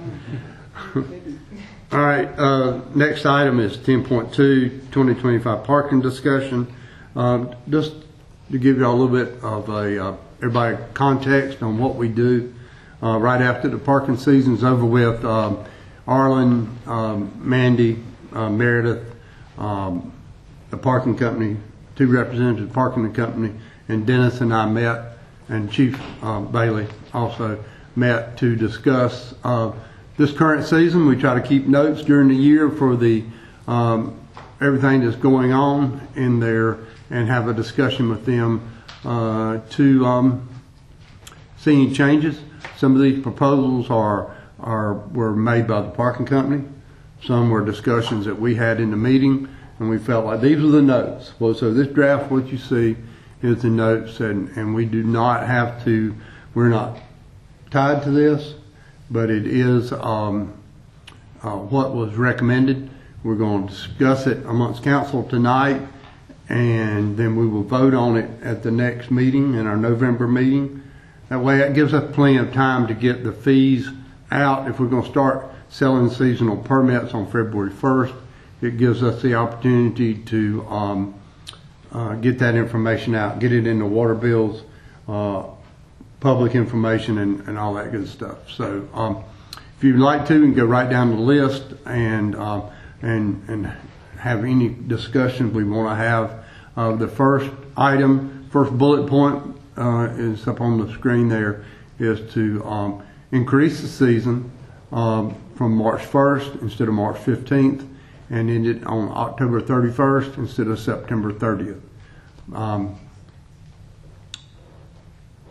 All right, uh, next item is ten point two, twenty twenty-five parking discussion. Um, just to give you all a little bit of a, uh, everybody context on what we do. Uh, right after the parking season's over with, um, Arlen, um, Mandy, uh, Meredith, um, the parking company, two representatives of the parking company, and Dennis and I met, and Chief uh, Bailey also met to discuss uh, this current season. We try to keep notes during the year for the um, everything that's going on in there and have a discussion with them uh, to um, see any changes. Some of these proposals are are were made by the parking company. Some were discussions that we had in the meeting, and we felt like these were the notes. Well, so this draft, what you see, is the notes, and, and we do not have to, we're not tied to this, but it is um, uh, what was recommended. We're going to discuss it amongst council tonight, and then we will vote on it at the next meeting, in our November meeting. That way it gives us plenty of time to get the fees out. If we're going to start selling seasonal permits on February first, it gives us the opportunity to um, uh, get that information out, get it in the water bills, uh, public information, and, and all that good stuff. So um, if you'd like to, you can go right down the list and uh, and and have any discussions we want to have. Uh, the first item, first bullet point uh, is up on the screen there, is to um, increase the season um, from March first instead of March fifteenth, and end it on October thirty-first instead of September thirtieth. Um,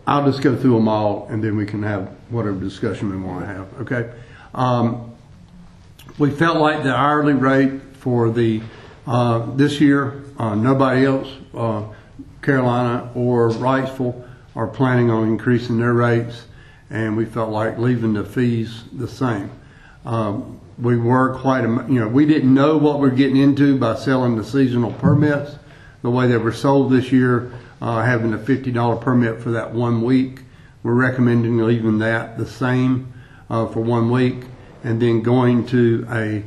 I'll just go through them all, and then we can have whatever discussion we want to have, okay? Um, we felt like the hourly rate for the, uh, this year, uh, nobody else, uh, Carolina or Wrightsville are planning on increasing their rates, and we felt like leaving the fees the same. Um, we were quite, a, you know, we didn't know what we're getting into by selling the seasonal permits the way they were sold this year. Uh, having a fifty dollar permit for that one week. We're recommending leaving that the same uh, for one week, and then going to a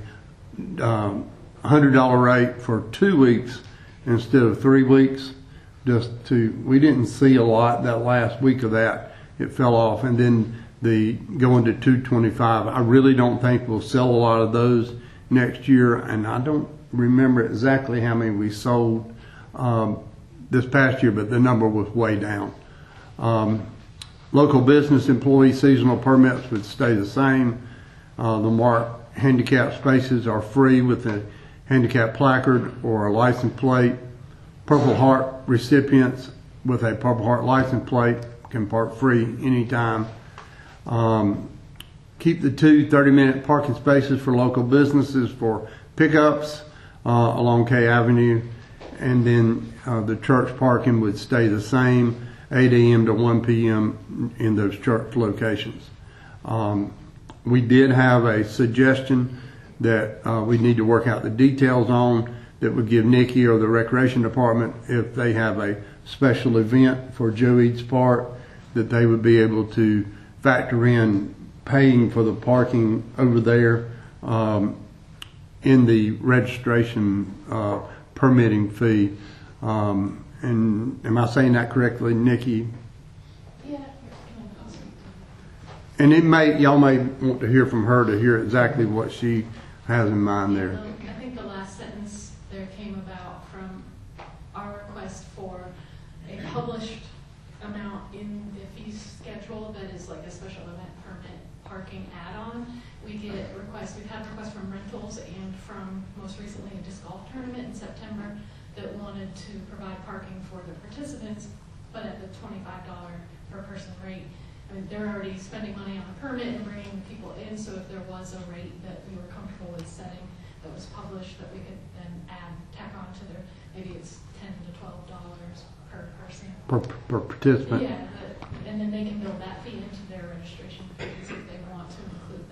um, one hundred dollar rate for two weeks instead of three weeks. Just to, we didn't see a lot that last week of that. It fell off, and then the going to two twenty-five. I really don't think we'll sell a lot of those next year, and I don't remember exactly how many we sold Um, this past year, but the number was way down. Um, local business employee seasonal permits would stay the same. Uh, the marked handicap spaces are free with a handicap placard or a license plate. Purple Heart recipients with a Purple Heart license plate can park free anytime. Um, keep the two thirty minute parking spaces for local businesses for pickups uh, along K Avenue. And then uh, the church parking would stay the same, eight a m to one p m in those church locations. Um, we did have a suggestion that uh, we need to work out the details on that would give Nikki or the recreation department, if they have a special event for Joe Eads Park, that they would be able to factor in paying for the parking over there um, in the registration uh, permitting fee. Um, and am I saying that correctly, Nikki? Yeah. And it may, y'all may want to hear from her to hear exactly what she has in mind there. Um, I think the last sentence there came about from our request for a published amount in the fee schedule that is like a special event permit parking add-on. We get requests, we've had requests from rentals and from most recently a disc golf tournament in September that wanted to provide parking for the participants, but at the twenty-five dollar per person rate. I mean, they're already spending money on a permit and bringing people in, so if there was a rate that we were comfortable with setting that was published, that we could then add, tack on to their, maybe it's ten to twelve dollars per person. Per, per participant. Yeah, but, and then they can build that fee into their registration fees if they want to include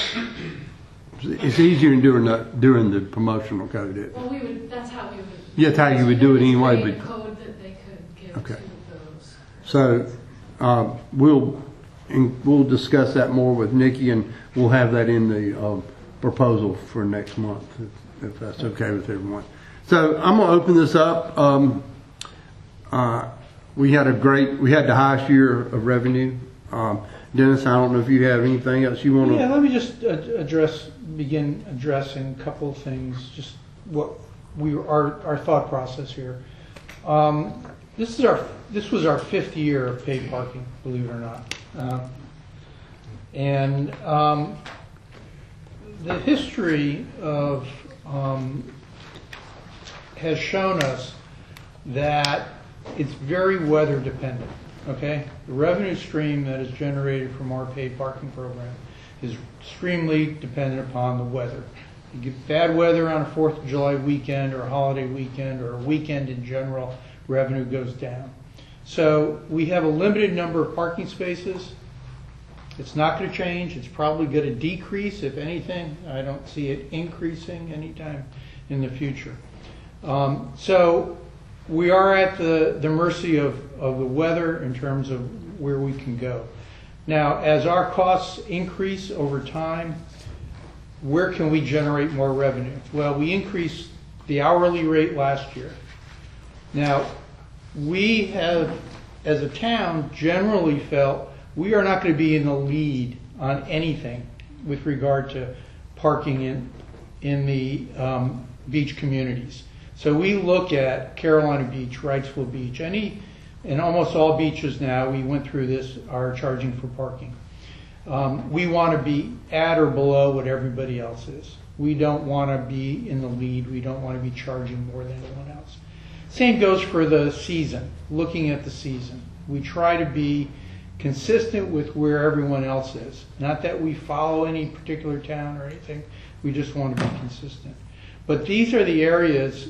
that. It's easier than doing the, doing the promotional code. It. Well, we would, that's how we would. Yeah, that's how you would do it anyway. Create a But code that they could give okay. to those. So uh, we'll and we'll discuss that more with Nikki, and we'll have that in the uh, proposal for next month, if, if that's okay with everyone. So I'm going to open this up. Um, uh, we had a great, we had the highest year of revenue. Um, Dennis, I don't know if you have anything else you want to. Yeah, let me just uh, address, begin addressing a couple of things, just what we our our thought process here. Um, this is our this was our fifth year of paid parking, believe it or not, uh, and um, the history of um, has shown us that it's very weather dependent. Okay, the revenue stream that is generated from our paid parking program is extremely dependent upon the weather. You get bad weather on a fourth of July weekend or a holiday weekend or a weekend in general, revenue goes down. So we have a limited number of parking spaces. It's not going to change. It's probably going to decrease, if anything. I don't see it increasing anytime in the future. Um, so we are at the, the mercy of, of the weather in terms of where we can go. Now, as our costs increase over time, where can we generate more revenue? Well, we increased the hourly rate last year. Now, we have, as a town, generally felt we are not going to be in the lead on anything with regard to parking in, in the um, beach communities. So we look at Carolina Beach, Wrightsville Beach, any, and almost all beaches now, we went through this, are charging for parking. Um, we want to be at or below what everybody else is. We don't want to be in the lead. We don't want to be charging more than anyone else. Same goes for the season, looking at the season. We try to be consistent with where everyone else is. Not that we follow any particular town or anything, we just want to be consistent. But these are the areas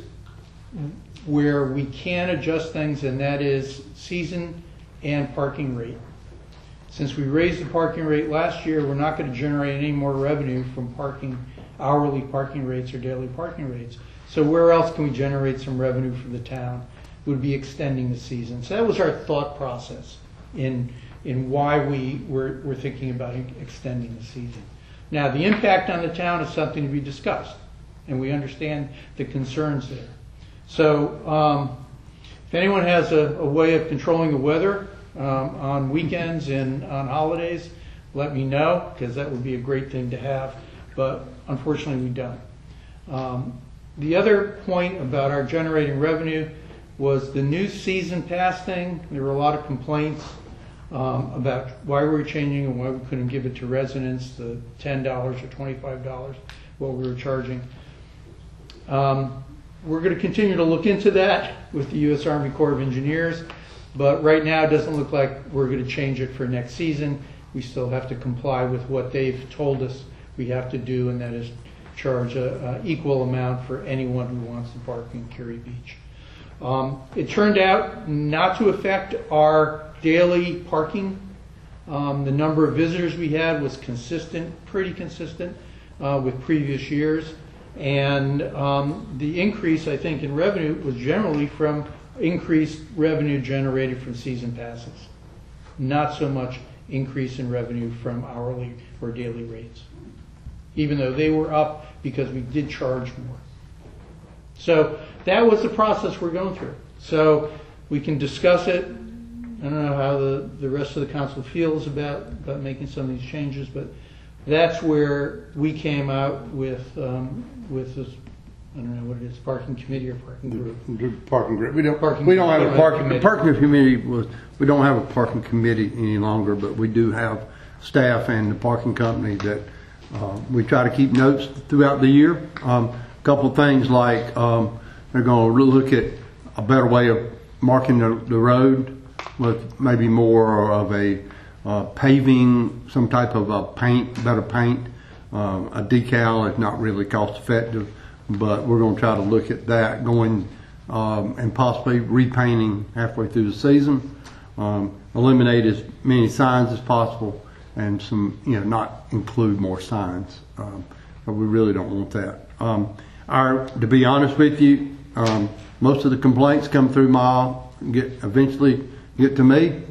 where we can adjust things, and that is season and parking rate. Since we raised the parking rate last year, we're not going to generate any more revenue from parking, hourly parking rates or daily parking rates. So where else can we generate some revenue for the town? Would be extending the season. So that was our thought process in in why we were, were thinking about extending the season. Now the impact on the town is something to be discussed, and we understand the concerns there. So um, if anyone has a, a way of controlling the weather um, on weekends and on holidays, let me know, because that would be a great thing to have. But unfortunately, we don't. Um, the other point about our generating revenue was the new season pass thing. There were a lot of complaints um, about why we were changing and why we couldn't give it to residents, the ten dollars or twenty-five dollars, what we were charging. Um, we're going to continue to look into that with the U S Army Corps of Engineers, but right now it doesn't look like we're going to change it for next season. We still have to comply with what they've told us we have to do, and that is charge an equal amount for anyone who wants to park in Curie Beach. Um, it turned out not to affect our daily parking. Um, the number of visitors we had was consistent, pretty consistent uh, with previous years. And um, the increase, I think, in revenue was generally from increased revenue generated from season passes. Not so much increase in revenue from hourly or daily rates, even though they were up because we did charge more. So that was the process we're going through. So we can discuss it. I don't know how the, the rest of the council feels about, about making some of these changes, but that's where we came out with um, with this, I don't know what it is, parking committee or parking group. The parking group. We don't. Parking we don't have a parking. committee. The parking committee was. We don't have a parking committee any longer, but we do have staff and the parking company that uh, we try to keep notes throughout the year. Um, a couple of things like um, they're going to look at a better way of marking the, the road with maybe more of a uh, paving, some type of a paint, better paint. Um, a decal is not really cost effective, but we're going to try to look at that going um, and possibly repainting halfway through the season. Um, eliminate as many signs as possible, and some, you know, not include more signs. Um, but we really don't want that. Um, our, to be honest with you, um, most of the complaints come through my get eventually get to me,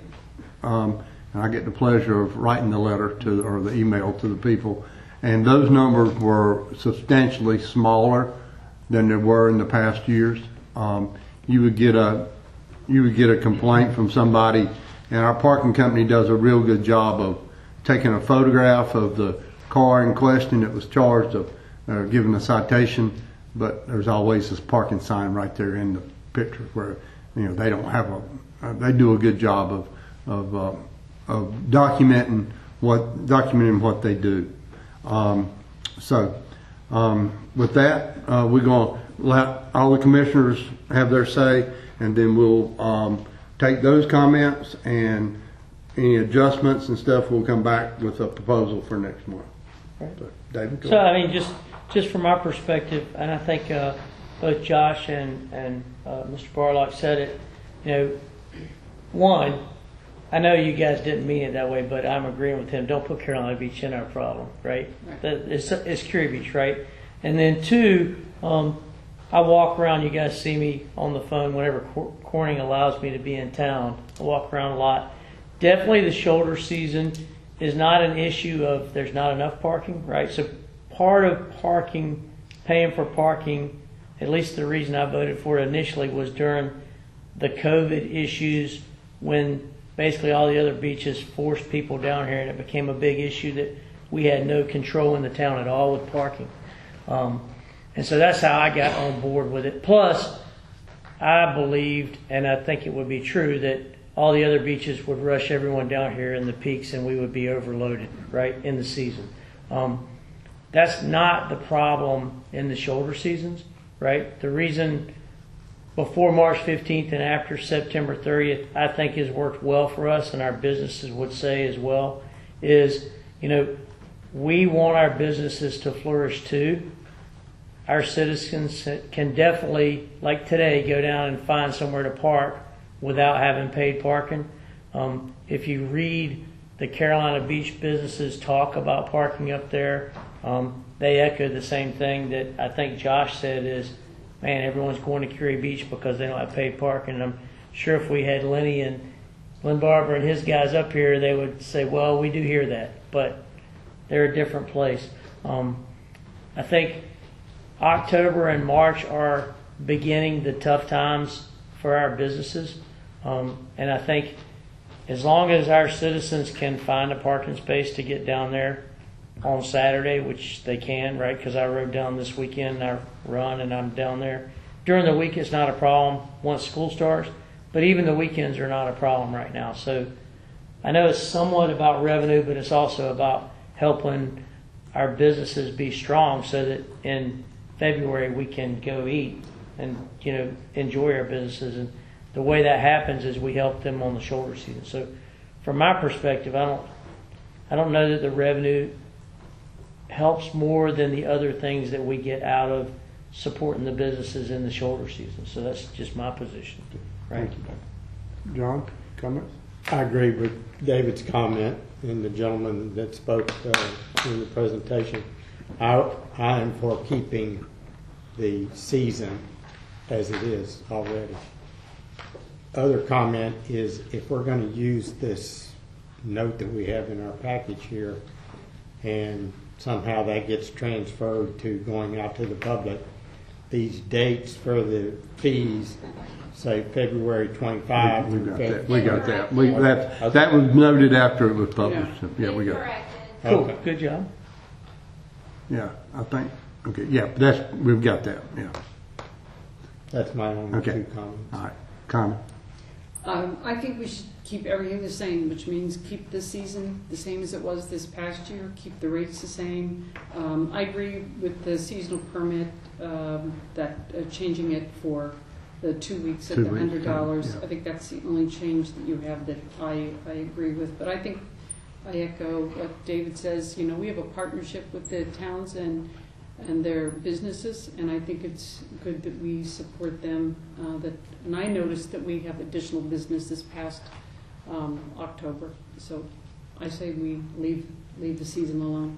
um, and I get the pleasure of writing the letter to or the email to the people. And those numbers were substantially smaller than they were in the past years. Um, you would get a you would get a complaint from somebody, and our parking company does a real good job of taking a photograph of the car in question that was charged, of uh, giving a citation. But there's always this parking sign right there in the picture where, you know, they don't have a. Uh, they do a good job of of uh, of documenting what documenting what they do. Um, so, um, with that, uh, we're going to let all the commissioners have their say, and then we'll um, take those comments and any adjustments and stuff. We'll come back with a proposal for next month. Right. So, David, go So, ahead. I mean, just just from our perspective, and I think uh, both Josh and and uh, Mister Barlock said it. You know, one. I know you guys didn't mean it that way, but I'm agreeing with him. Don't put Carolina Beach in our problem, right? Right. That it's, it's Curie Beach, right? And then two, um, I walk around. You guys see me on the phone whenever Cor- Corning allows me to be in town. I walk around a lot. Definitely the shoulder season is not an issue of there's not enough parking, right? So part of parking, paying for parking, at least the reason I voted for it initially was during the COVID issues when basically all the other beaches forced people down here, and it became a big issue that we had no control in the town at all with parking. Um, and so that's how I got on board with it. Plus, I believed, and I think it would be true, that all the other beaches would rush everyone down here in the peaks and we would be overloaded, right, in the season. Um, that's not the problem in the shoulder seasons, right? The reason... before March fifteenth and after September thirtieth, I think has worked well for us, and our businesses would say as well, is, you know, we want our businesses to flourish too. Our citizens can definitely, like today, go down and find somewhere to park without having paid parking. Um, if you read the Carolina Beach businesses talk about parking up there, um, they echo the same thing that I think Josh said is, man, everyone's going to Curie Beach because they don't have paid parking. And I'm sure if we had Lenny and Lynn Barber and his guys up here, they would say, well, we do hear that, but they're a different place. Um, I think October and March are beginning the tough times for our businesses. Um, and I think as long as our citizens can find a parking space to get down there on Saturday, which they can, right? Because I rode down this weekend, I run and I'm down there. During the week, it's not a problem once school starts, but even the weekends are not a problem right now. So I know it's somewhat about revenue, but it's also about helping our businesses be strong so that in February we can go eat and, you know, enjoy our businesses. And the way that happens is we help them on the shoulder season. So from my perspective, I don't, I don't know that the revenue helps more than the other things that we get out of supporting the businesses in the shoulder season. So that's just my position. Right. Thank you. John, comments? I agree with David's comment and the gentleman that spoke uh, in the presentation. I, I am for keeping the season as it is already. Other comment is if we're going to use this note that we have in our package here and somehow that gets transferred to going out to the public, these dates for the fees, say February twenty-fifth. We, we got that. We got that. We, that. That was noted after it was published. Yeah, yeah we got it. Cool. Okay. Good job. Yeah, I think. Okay. Yeah, that's we've got that. Yeah. That's my only okay. two comments. All right. Comment. Um, I think we should keep everything the same, which means keep the season the same as it was this past year, keep the rates the same. Um, I agree with the seasonal permit, um, that uh, changing it for the two weeks at two the weeks, hundred dollars. yeah. I think that's the only change that you have that I, I agree with. But I think I echo what David says. You know, we have a partnership with the towns and and their businesses, and I think it's good that we support them. Uh, that, and I noticed that we have additional business this past um, October, so I say we leave leave the season alone.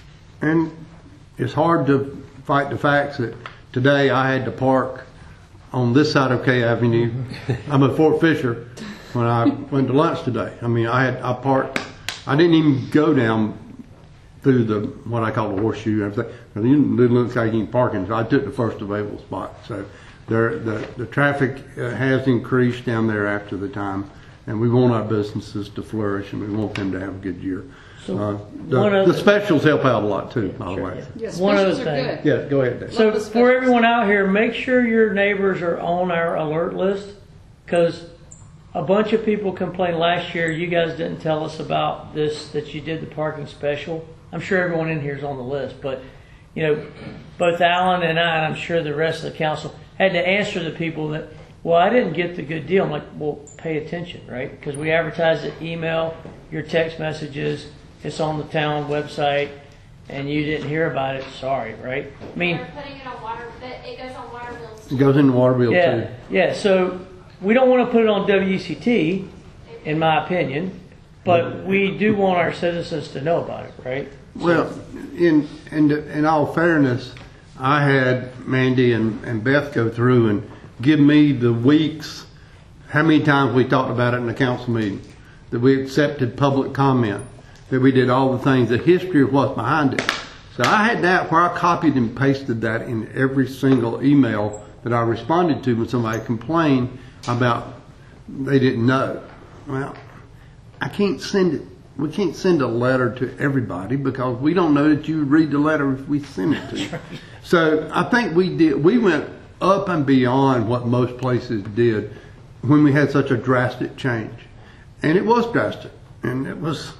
And it's hard to fight the facts that today I had to park on this side of K Avenue. I'm at Fort Fisher when I went to lunch today. I mean, I had I parked. I didn't even go down through the what I call the horseshoe and everything. It didn't look like any parking, so I took the first available spot. So there, the the traffic uh, has increased down there after the time, and we want our businesses to flourish, and we want them to have a good year. So uh, the, the specials help out a lot too, by the sure, way. Yeah. Yeah, One other specials are thing. good. Yeah, go ahead, Dave. So for everyone out here, make sure your neighbors are on our alert list, because a bunch of people complained last year, you guys didn't tell us about this, that you did the parking special. I'm sure everyone in here is on the list, but you know, both Alan and I, and I'm sure the rest of the council, had to answer the people that, well, I didn't get the good deal. I'm like, well, pay attention, right? Because we advertise it, email, your text messages, it's on the town website, and you didn't hear about it. Sorry, right? I mean, They're putting it on water, but it goes on water bills. It goes in the water bill yeah, too. yeah. So we don't want to put it on W C T, in my opinion, but we do want our citizens to know about it, right? Well, in in in all fairness, I had Mandy and, and Beth go through and give me the weeks, how many times we talked about it in the council meeting, that we accepted public comment, that we did all the things, the history of what's behind it. So I had that where I copied and pasted that in every single email that I responded to when somebody complained about they didn't know. Well, I can't send it. We can't send a letter to everybody because we don't know that you would read the letter if we send it to you. So I think we did. We went up and beyond what most places did when we had such a drastic change, and it was drastic, and it was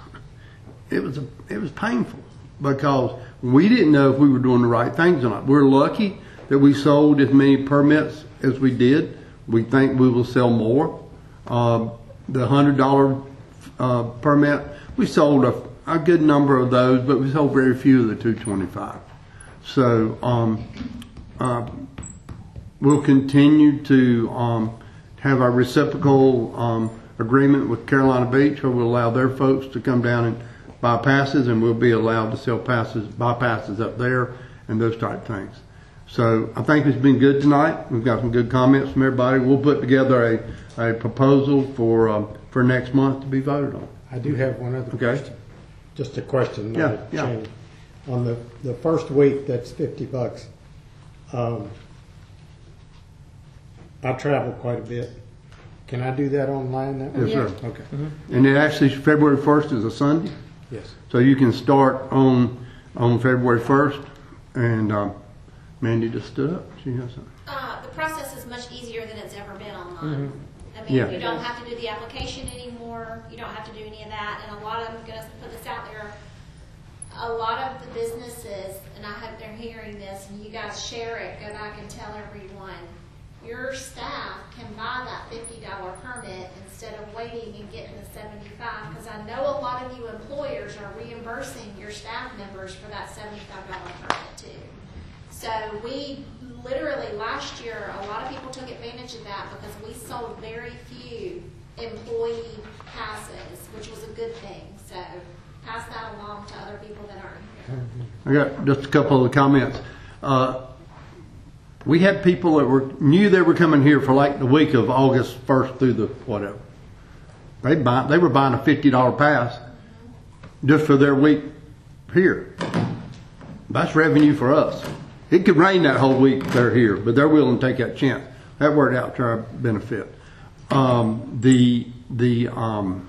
it was a, it was painful because we didn't know if we were doing the right things or not. We're lucky that we sold as many permits as we did. We think we will sell more. Uh, the hundred dollar uh, permit, we sold a, a good number of those, but we sold very few of the two twenty-five. So um, uh, we'll continue to um, have our reciprocal um, agreement with Carolina Beach, where we'll allow their folks to come down and buy passes, and we'll be allowed to sell passes, buy passes up there, and those type things. So I think it's been good tonight. We've got some good comments from everybody. We'll put together a, a proposal for um, for next month to be voted on. I do have one other Okay. question. Just a question. Yeah, not a yeah. change. On the, the first week, that's fifty bucks. Um, I travel quite a bit. Can I do that online that Yes, way? sir. Okay. And it actually, February first is a Sunday. Yes. So you can start on on February first. And um, Mandy just stood up. She has something. Uh, the process is much easier than it's ever been online. Mm-hmm. I mean, Yeah. you don't have to do the application anymore. You don't have to do any of that. And a lot of, I'm going to put this out there, a lot of the businesses, and I hope they're hearing this, and you guys share it, go back and tell everyone, your staff can buy that fifty dollar permit instead of waiting and getting the seventy-five, because I know a lot of you employers are reimbursing your staff members for that seventy-five dollar permit too. So we literally, last year, a lot of people took advantage of that because we sold very few employee passes, which was a good thing. So pass that along to other people that aren't here. I got just a couple of comments. Uh, we had people that were knew they were coming here for like the week of August first through the whatever. They buy they were buying a fifty dollar pass just for their week here. That's revenue for us. It could rain that whole week they're here, but they're willing to take that chance. That worked out to our benefit. Um, the the um,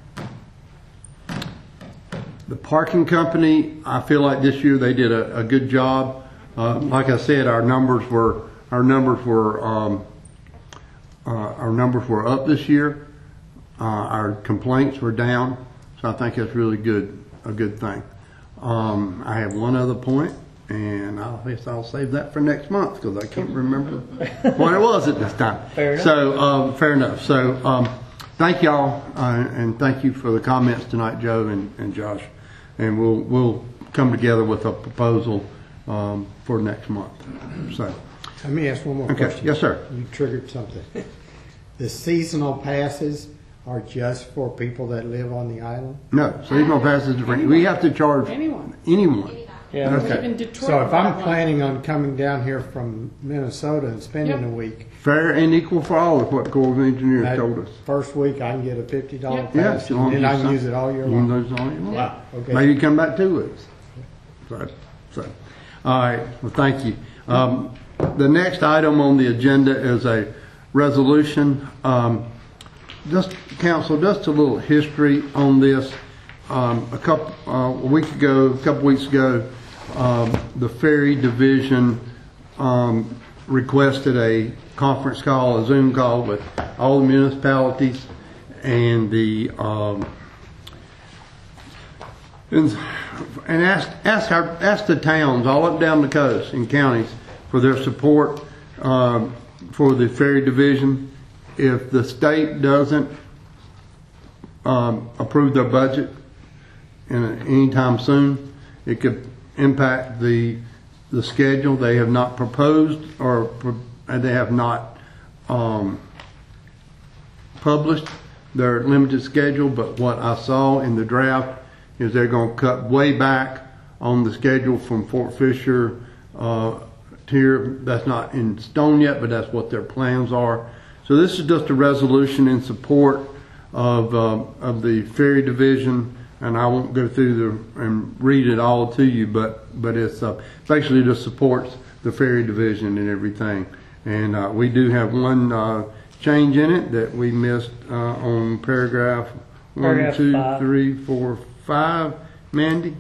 the parking company, I feel like this year they did a, a good job. Uh, like I said, our numbers were our numbers were um, uh, our numbers were up this year. Uh, our complaints were down, so I think that's really good a good thing. Um, I have one other point, and I guess I'll save that for next month because I can't remember what it was at this time. Fair enough. So um, fair enough. So um, thank y'all, uh, and thank you for the comments tonight, Joe and, and Josh. And we'll we'll come together with a proposal um, for next month. So Let me ask one more okay, question. yes, sir. You triggered something. The seasonal passes are just for people that live on the island? No, seasonal passes are free. We have to charge Anyone. anyone. Yeah. Okay. Even Detroit. So if I'm Right. planning on coming down here from Minnesota and spending Yep. a week, Fair and equal for all is what the Corps of Engineers that told us. first week I can get a fifty dollar Yep. Yeah, pass, as long and then as I you can sign- use it all year You can long. use it all year long. Wow, okay. Maybe come back two weeks. So, so, all right. Well, thank you. Um, the next item on the agenda is a resolution. Um, just council, just a little history on this. Um, a couple uh, a week ago, a couple weeks ago, um, the Ferry Division um, requested a conference call, a Zoom call with all the municipalities and the um, and, and ask ask our ask the towns all up down the coast and counties for their support um, for the Ferry Division. If the state doesn't um, approve their budget in any time soon, it could impact the the schedule. They have not proposed or and they have not um, published their limited schedule. But what I saw in the draft is they're going to cut way back on the schedule from Fort Fisher uh, tier. That's not in stone yet, but that's what their plans are. So this is just a resolution in support of uh, of the Ferry Division, and I won't go through the and read it all to you, but but it's uh, basically just supports the Ferry Division and everything. And uh, we do have one uh, change in it that we missed uh, on paragraph one, Paragraph two, five. three, four, five. Mandy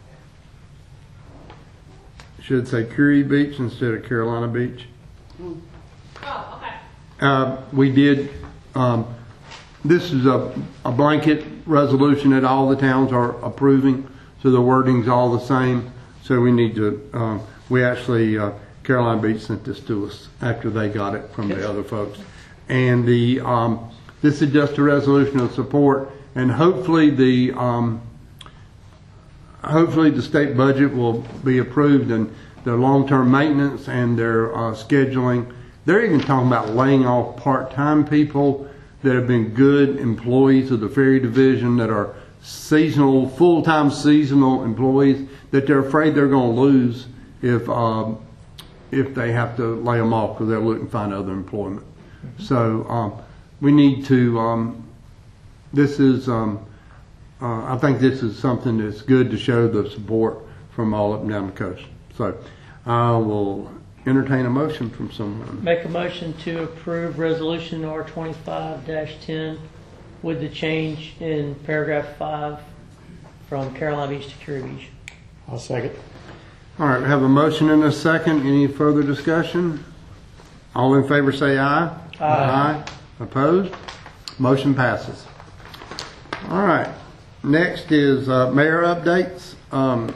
should say Curie Beach instead of Carolina Beach. Oh, okay. Uh, we did, um, this is a, a blanket resolution that all the towns are approving, so the wording's all the same. So we need to, um, we actually, uh, Carolina Beach sent this to us after they got it from the other folks. and the, um, this is just a resolution of support, and hopefully the, um, hopefully the state budget will be approved, and their long-term maintenance and their uh, scheduling. They're even talking about laying off part-time people that have been good employees of the ferry division, that are seasonal, full-time seasonal employees, that they're afraid they're going to lose if um, if they have to lay them off because they're looking to find other employment. So um, we need to. Um, this is. Um, uh, I think this is something that's good to show the support from all up and down the coast. So I will entertain a motion from someone. Make a motion to approve resolution R twenty-five ten with the change in paragraph five from Carolina Beach to Curie Beach. I'll second. All right, we have a motion and a second. Any further discussion? All in favor say aye. Aye. Aye. Opposed? Motion passes. All right. Next is uh, mayor updates. Um,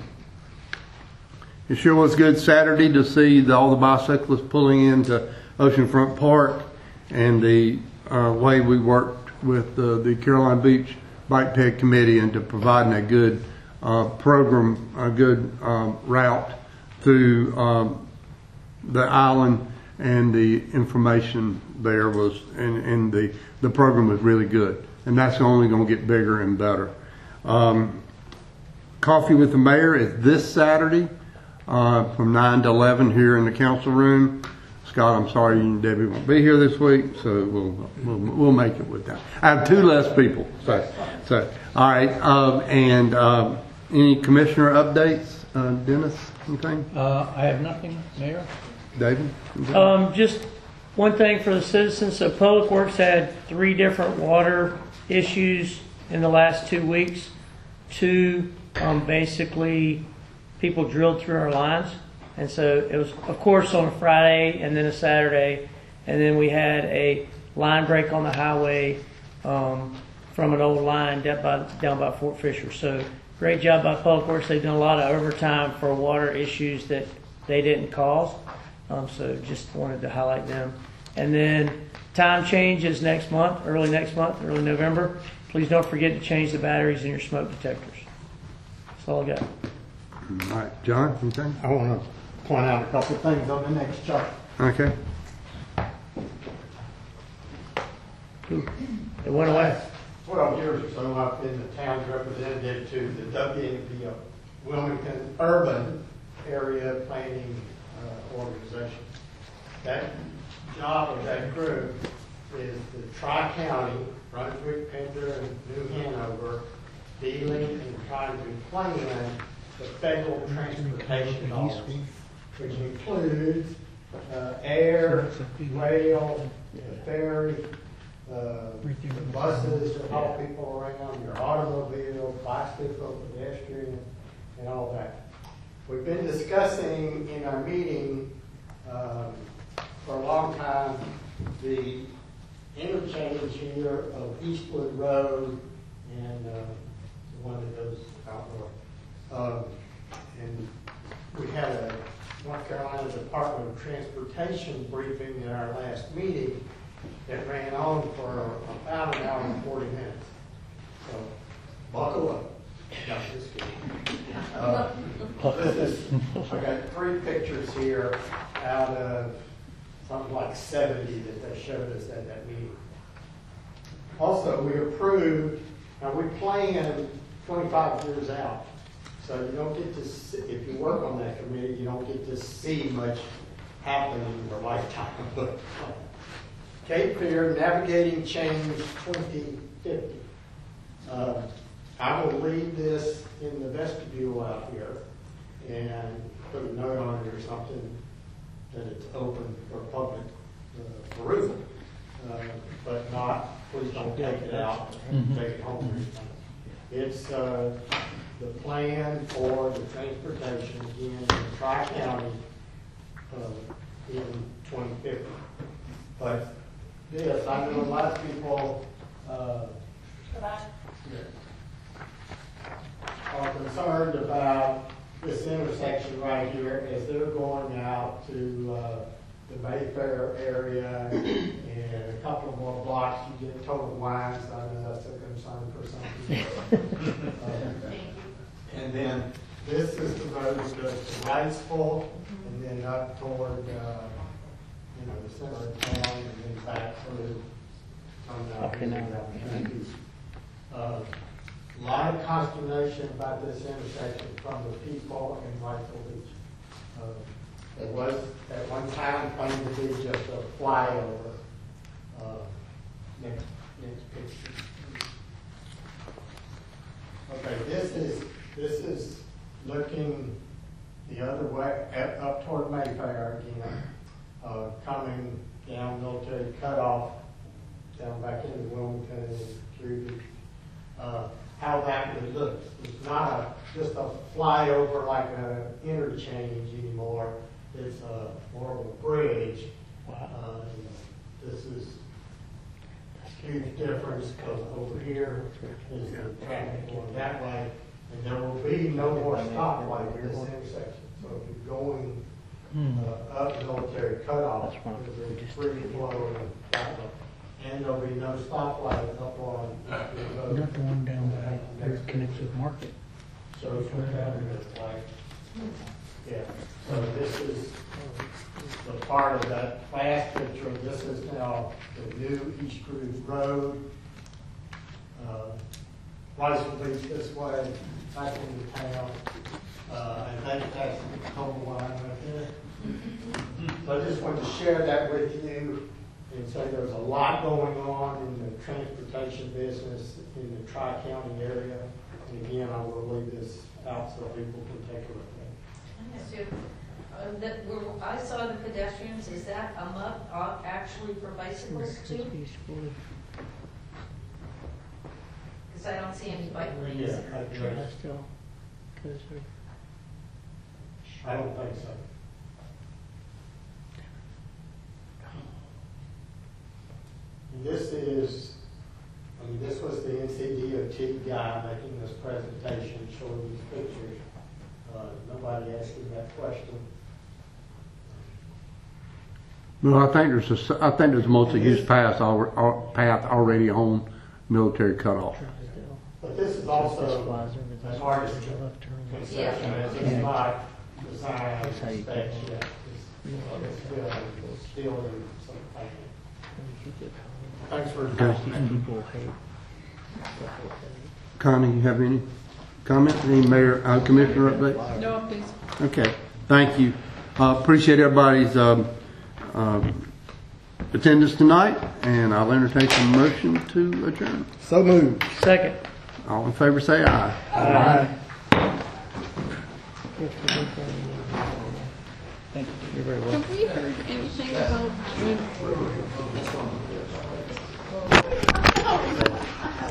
it sure was good Saturday to see the, all the bicyclists pulling into Oceanfront Park, and the uh, way we worked with uh, the Carolina Beach Bike Ped Committee into providing a good uh, program, a good um, route through um, the island, and the information there was, and, and the, the program was really good. And that's only going to get bigger and better. Um, Coffee with the Mayor is this Saturday uh, from nine to eleven here in the council room. Scott, I'm sorry you and Debbie won't be here this week, so we'll we'll, we'll make it with that. I have two less people. So, so all right. Um, and um, any commissioner updates? Uh, Dennis, anything? Uh, I have nothing, Mayor. David? Um, just one thing for the citizens. So Public Works had three different water issues in the last two weeks. Two, um, basically, people drilled through our lines. And so it was, of course, on a Friday and then a Saturday. And then we had a line break on the highway um, from an old line down by, down by Fort Fisher. So great job by Public Works. They've done a lot of overtime for water issues that they didn't cause. Um, so just wanted to highlight them. And then time change is next month, early next month, early November. Please don't forget to change the batteries in your smoke detectors. That's all I got. All right, John, anything? I want to point out a couple of things on the next chart. Okay. Ooh, it went away. twelve years or so, I've been the town's representative to the W, the uh, Wilmington Urban Area Planning uh, Organization. That job of that group is the Tri-County, Brunswick, Pender, and New Hanover, dealing and trying to plan the federal transportation dollars, which includes uh, air, rail, the ferry, uh, the buses to haul people around, your automobile, bicycle, pedestrian, and all that. We've been discussing in our meeting um, for a long time the interchange here of Eastwood Road and uh, the one that goes out north. Um, and we had a North Carolina Department of Transportation briefing in our last meeting that ran on for about an hour and forty minutes. So buckle up. No, just kidding. Uh, this is, I got three pictures here out of something like seventy that they showed us at that meeting. Also, we approved, now we plan twenty-five years out. So you don't get to see, if you work on that committee, you don't get to see much happen in your lifetime. Cape Fear Navigating Change twenty fifty. Uh, I will leave this in the vestibule out here and put a note on it or something that it's open for public uh, perusal. Uh, but not, please don't take it out and Mm-hmm. take it home or anything. It's uh, the plan for the transportation again in Tri-County uh, in twenty fifty. But this, I know a lot of people uh, are concerned about this intersection right here as they're going out to uh, the Mayfair area and a couple blocks, you get total wines. I know that's a concern for some people. uh, and then this is the road that goes to Wrightsville and then up toward, uh, you know, the center of town and then back through. Okay, now. Uh, A lot of consternation about this intersection from the people in Wrightsville Beach. Uh, It was at one time claimed to be just a flyover. Uh, Next, next picture. Okay, this is, this is looking the other way, up- up toward Mayfair again, uh, coming down Military Cutoff, down back into Wilmington and through the, uh, how that would look. It's not a, just a flyover like an interchange anymore. It's a, more of a bridge. Uh, This is a huge difference because over here is the traffic going that way. And there will be no more stoplight at this intersection. So if you're going uh, up Military Cutoff, there's a free flow and that way. And there'll be no stoplight up on the road. Not the one down there that connects with Market. So it's what that is like. Yeah, so this is the part of that last picture. This is now the new East Cruise Road. Uh, Wrightsville Beach this way, back into town. Uh, I think that's the total line right there. So I just wanted to share that with you and say there's a lot going on in the transportation business in the Tri-County area. And again, I will leave this out so people can take a look at it. Yes, you- uh, that were, I saw the pedestrians, is that a mup, uh, actually for bicycles too? Because I don't see any bike lanes. Yeah, I agree. Still, because I don't think so. And this is, I mean, this was the N C D O T guy making this presentation, showing these pictures. Uh, nobody asked him that question. Well, I think there's a, I think there's a multi-use path, al- al- path already on Military Cutoff. But this is also an artist conception, as it's not designed and specs yet. It's still, still in some thinking. Thanks for your time. Connie, you have any comment? Any mayor, uh, commissioner update? No updates. Okay, thank you. Uh, appreciate everybody's, um, um, attendance tonight, and I'll entertain some motion to adjourn. So moved. Second. All in favor say aye. Aye. Thank you. You're very welcome. Have we heard anything about when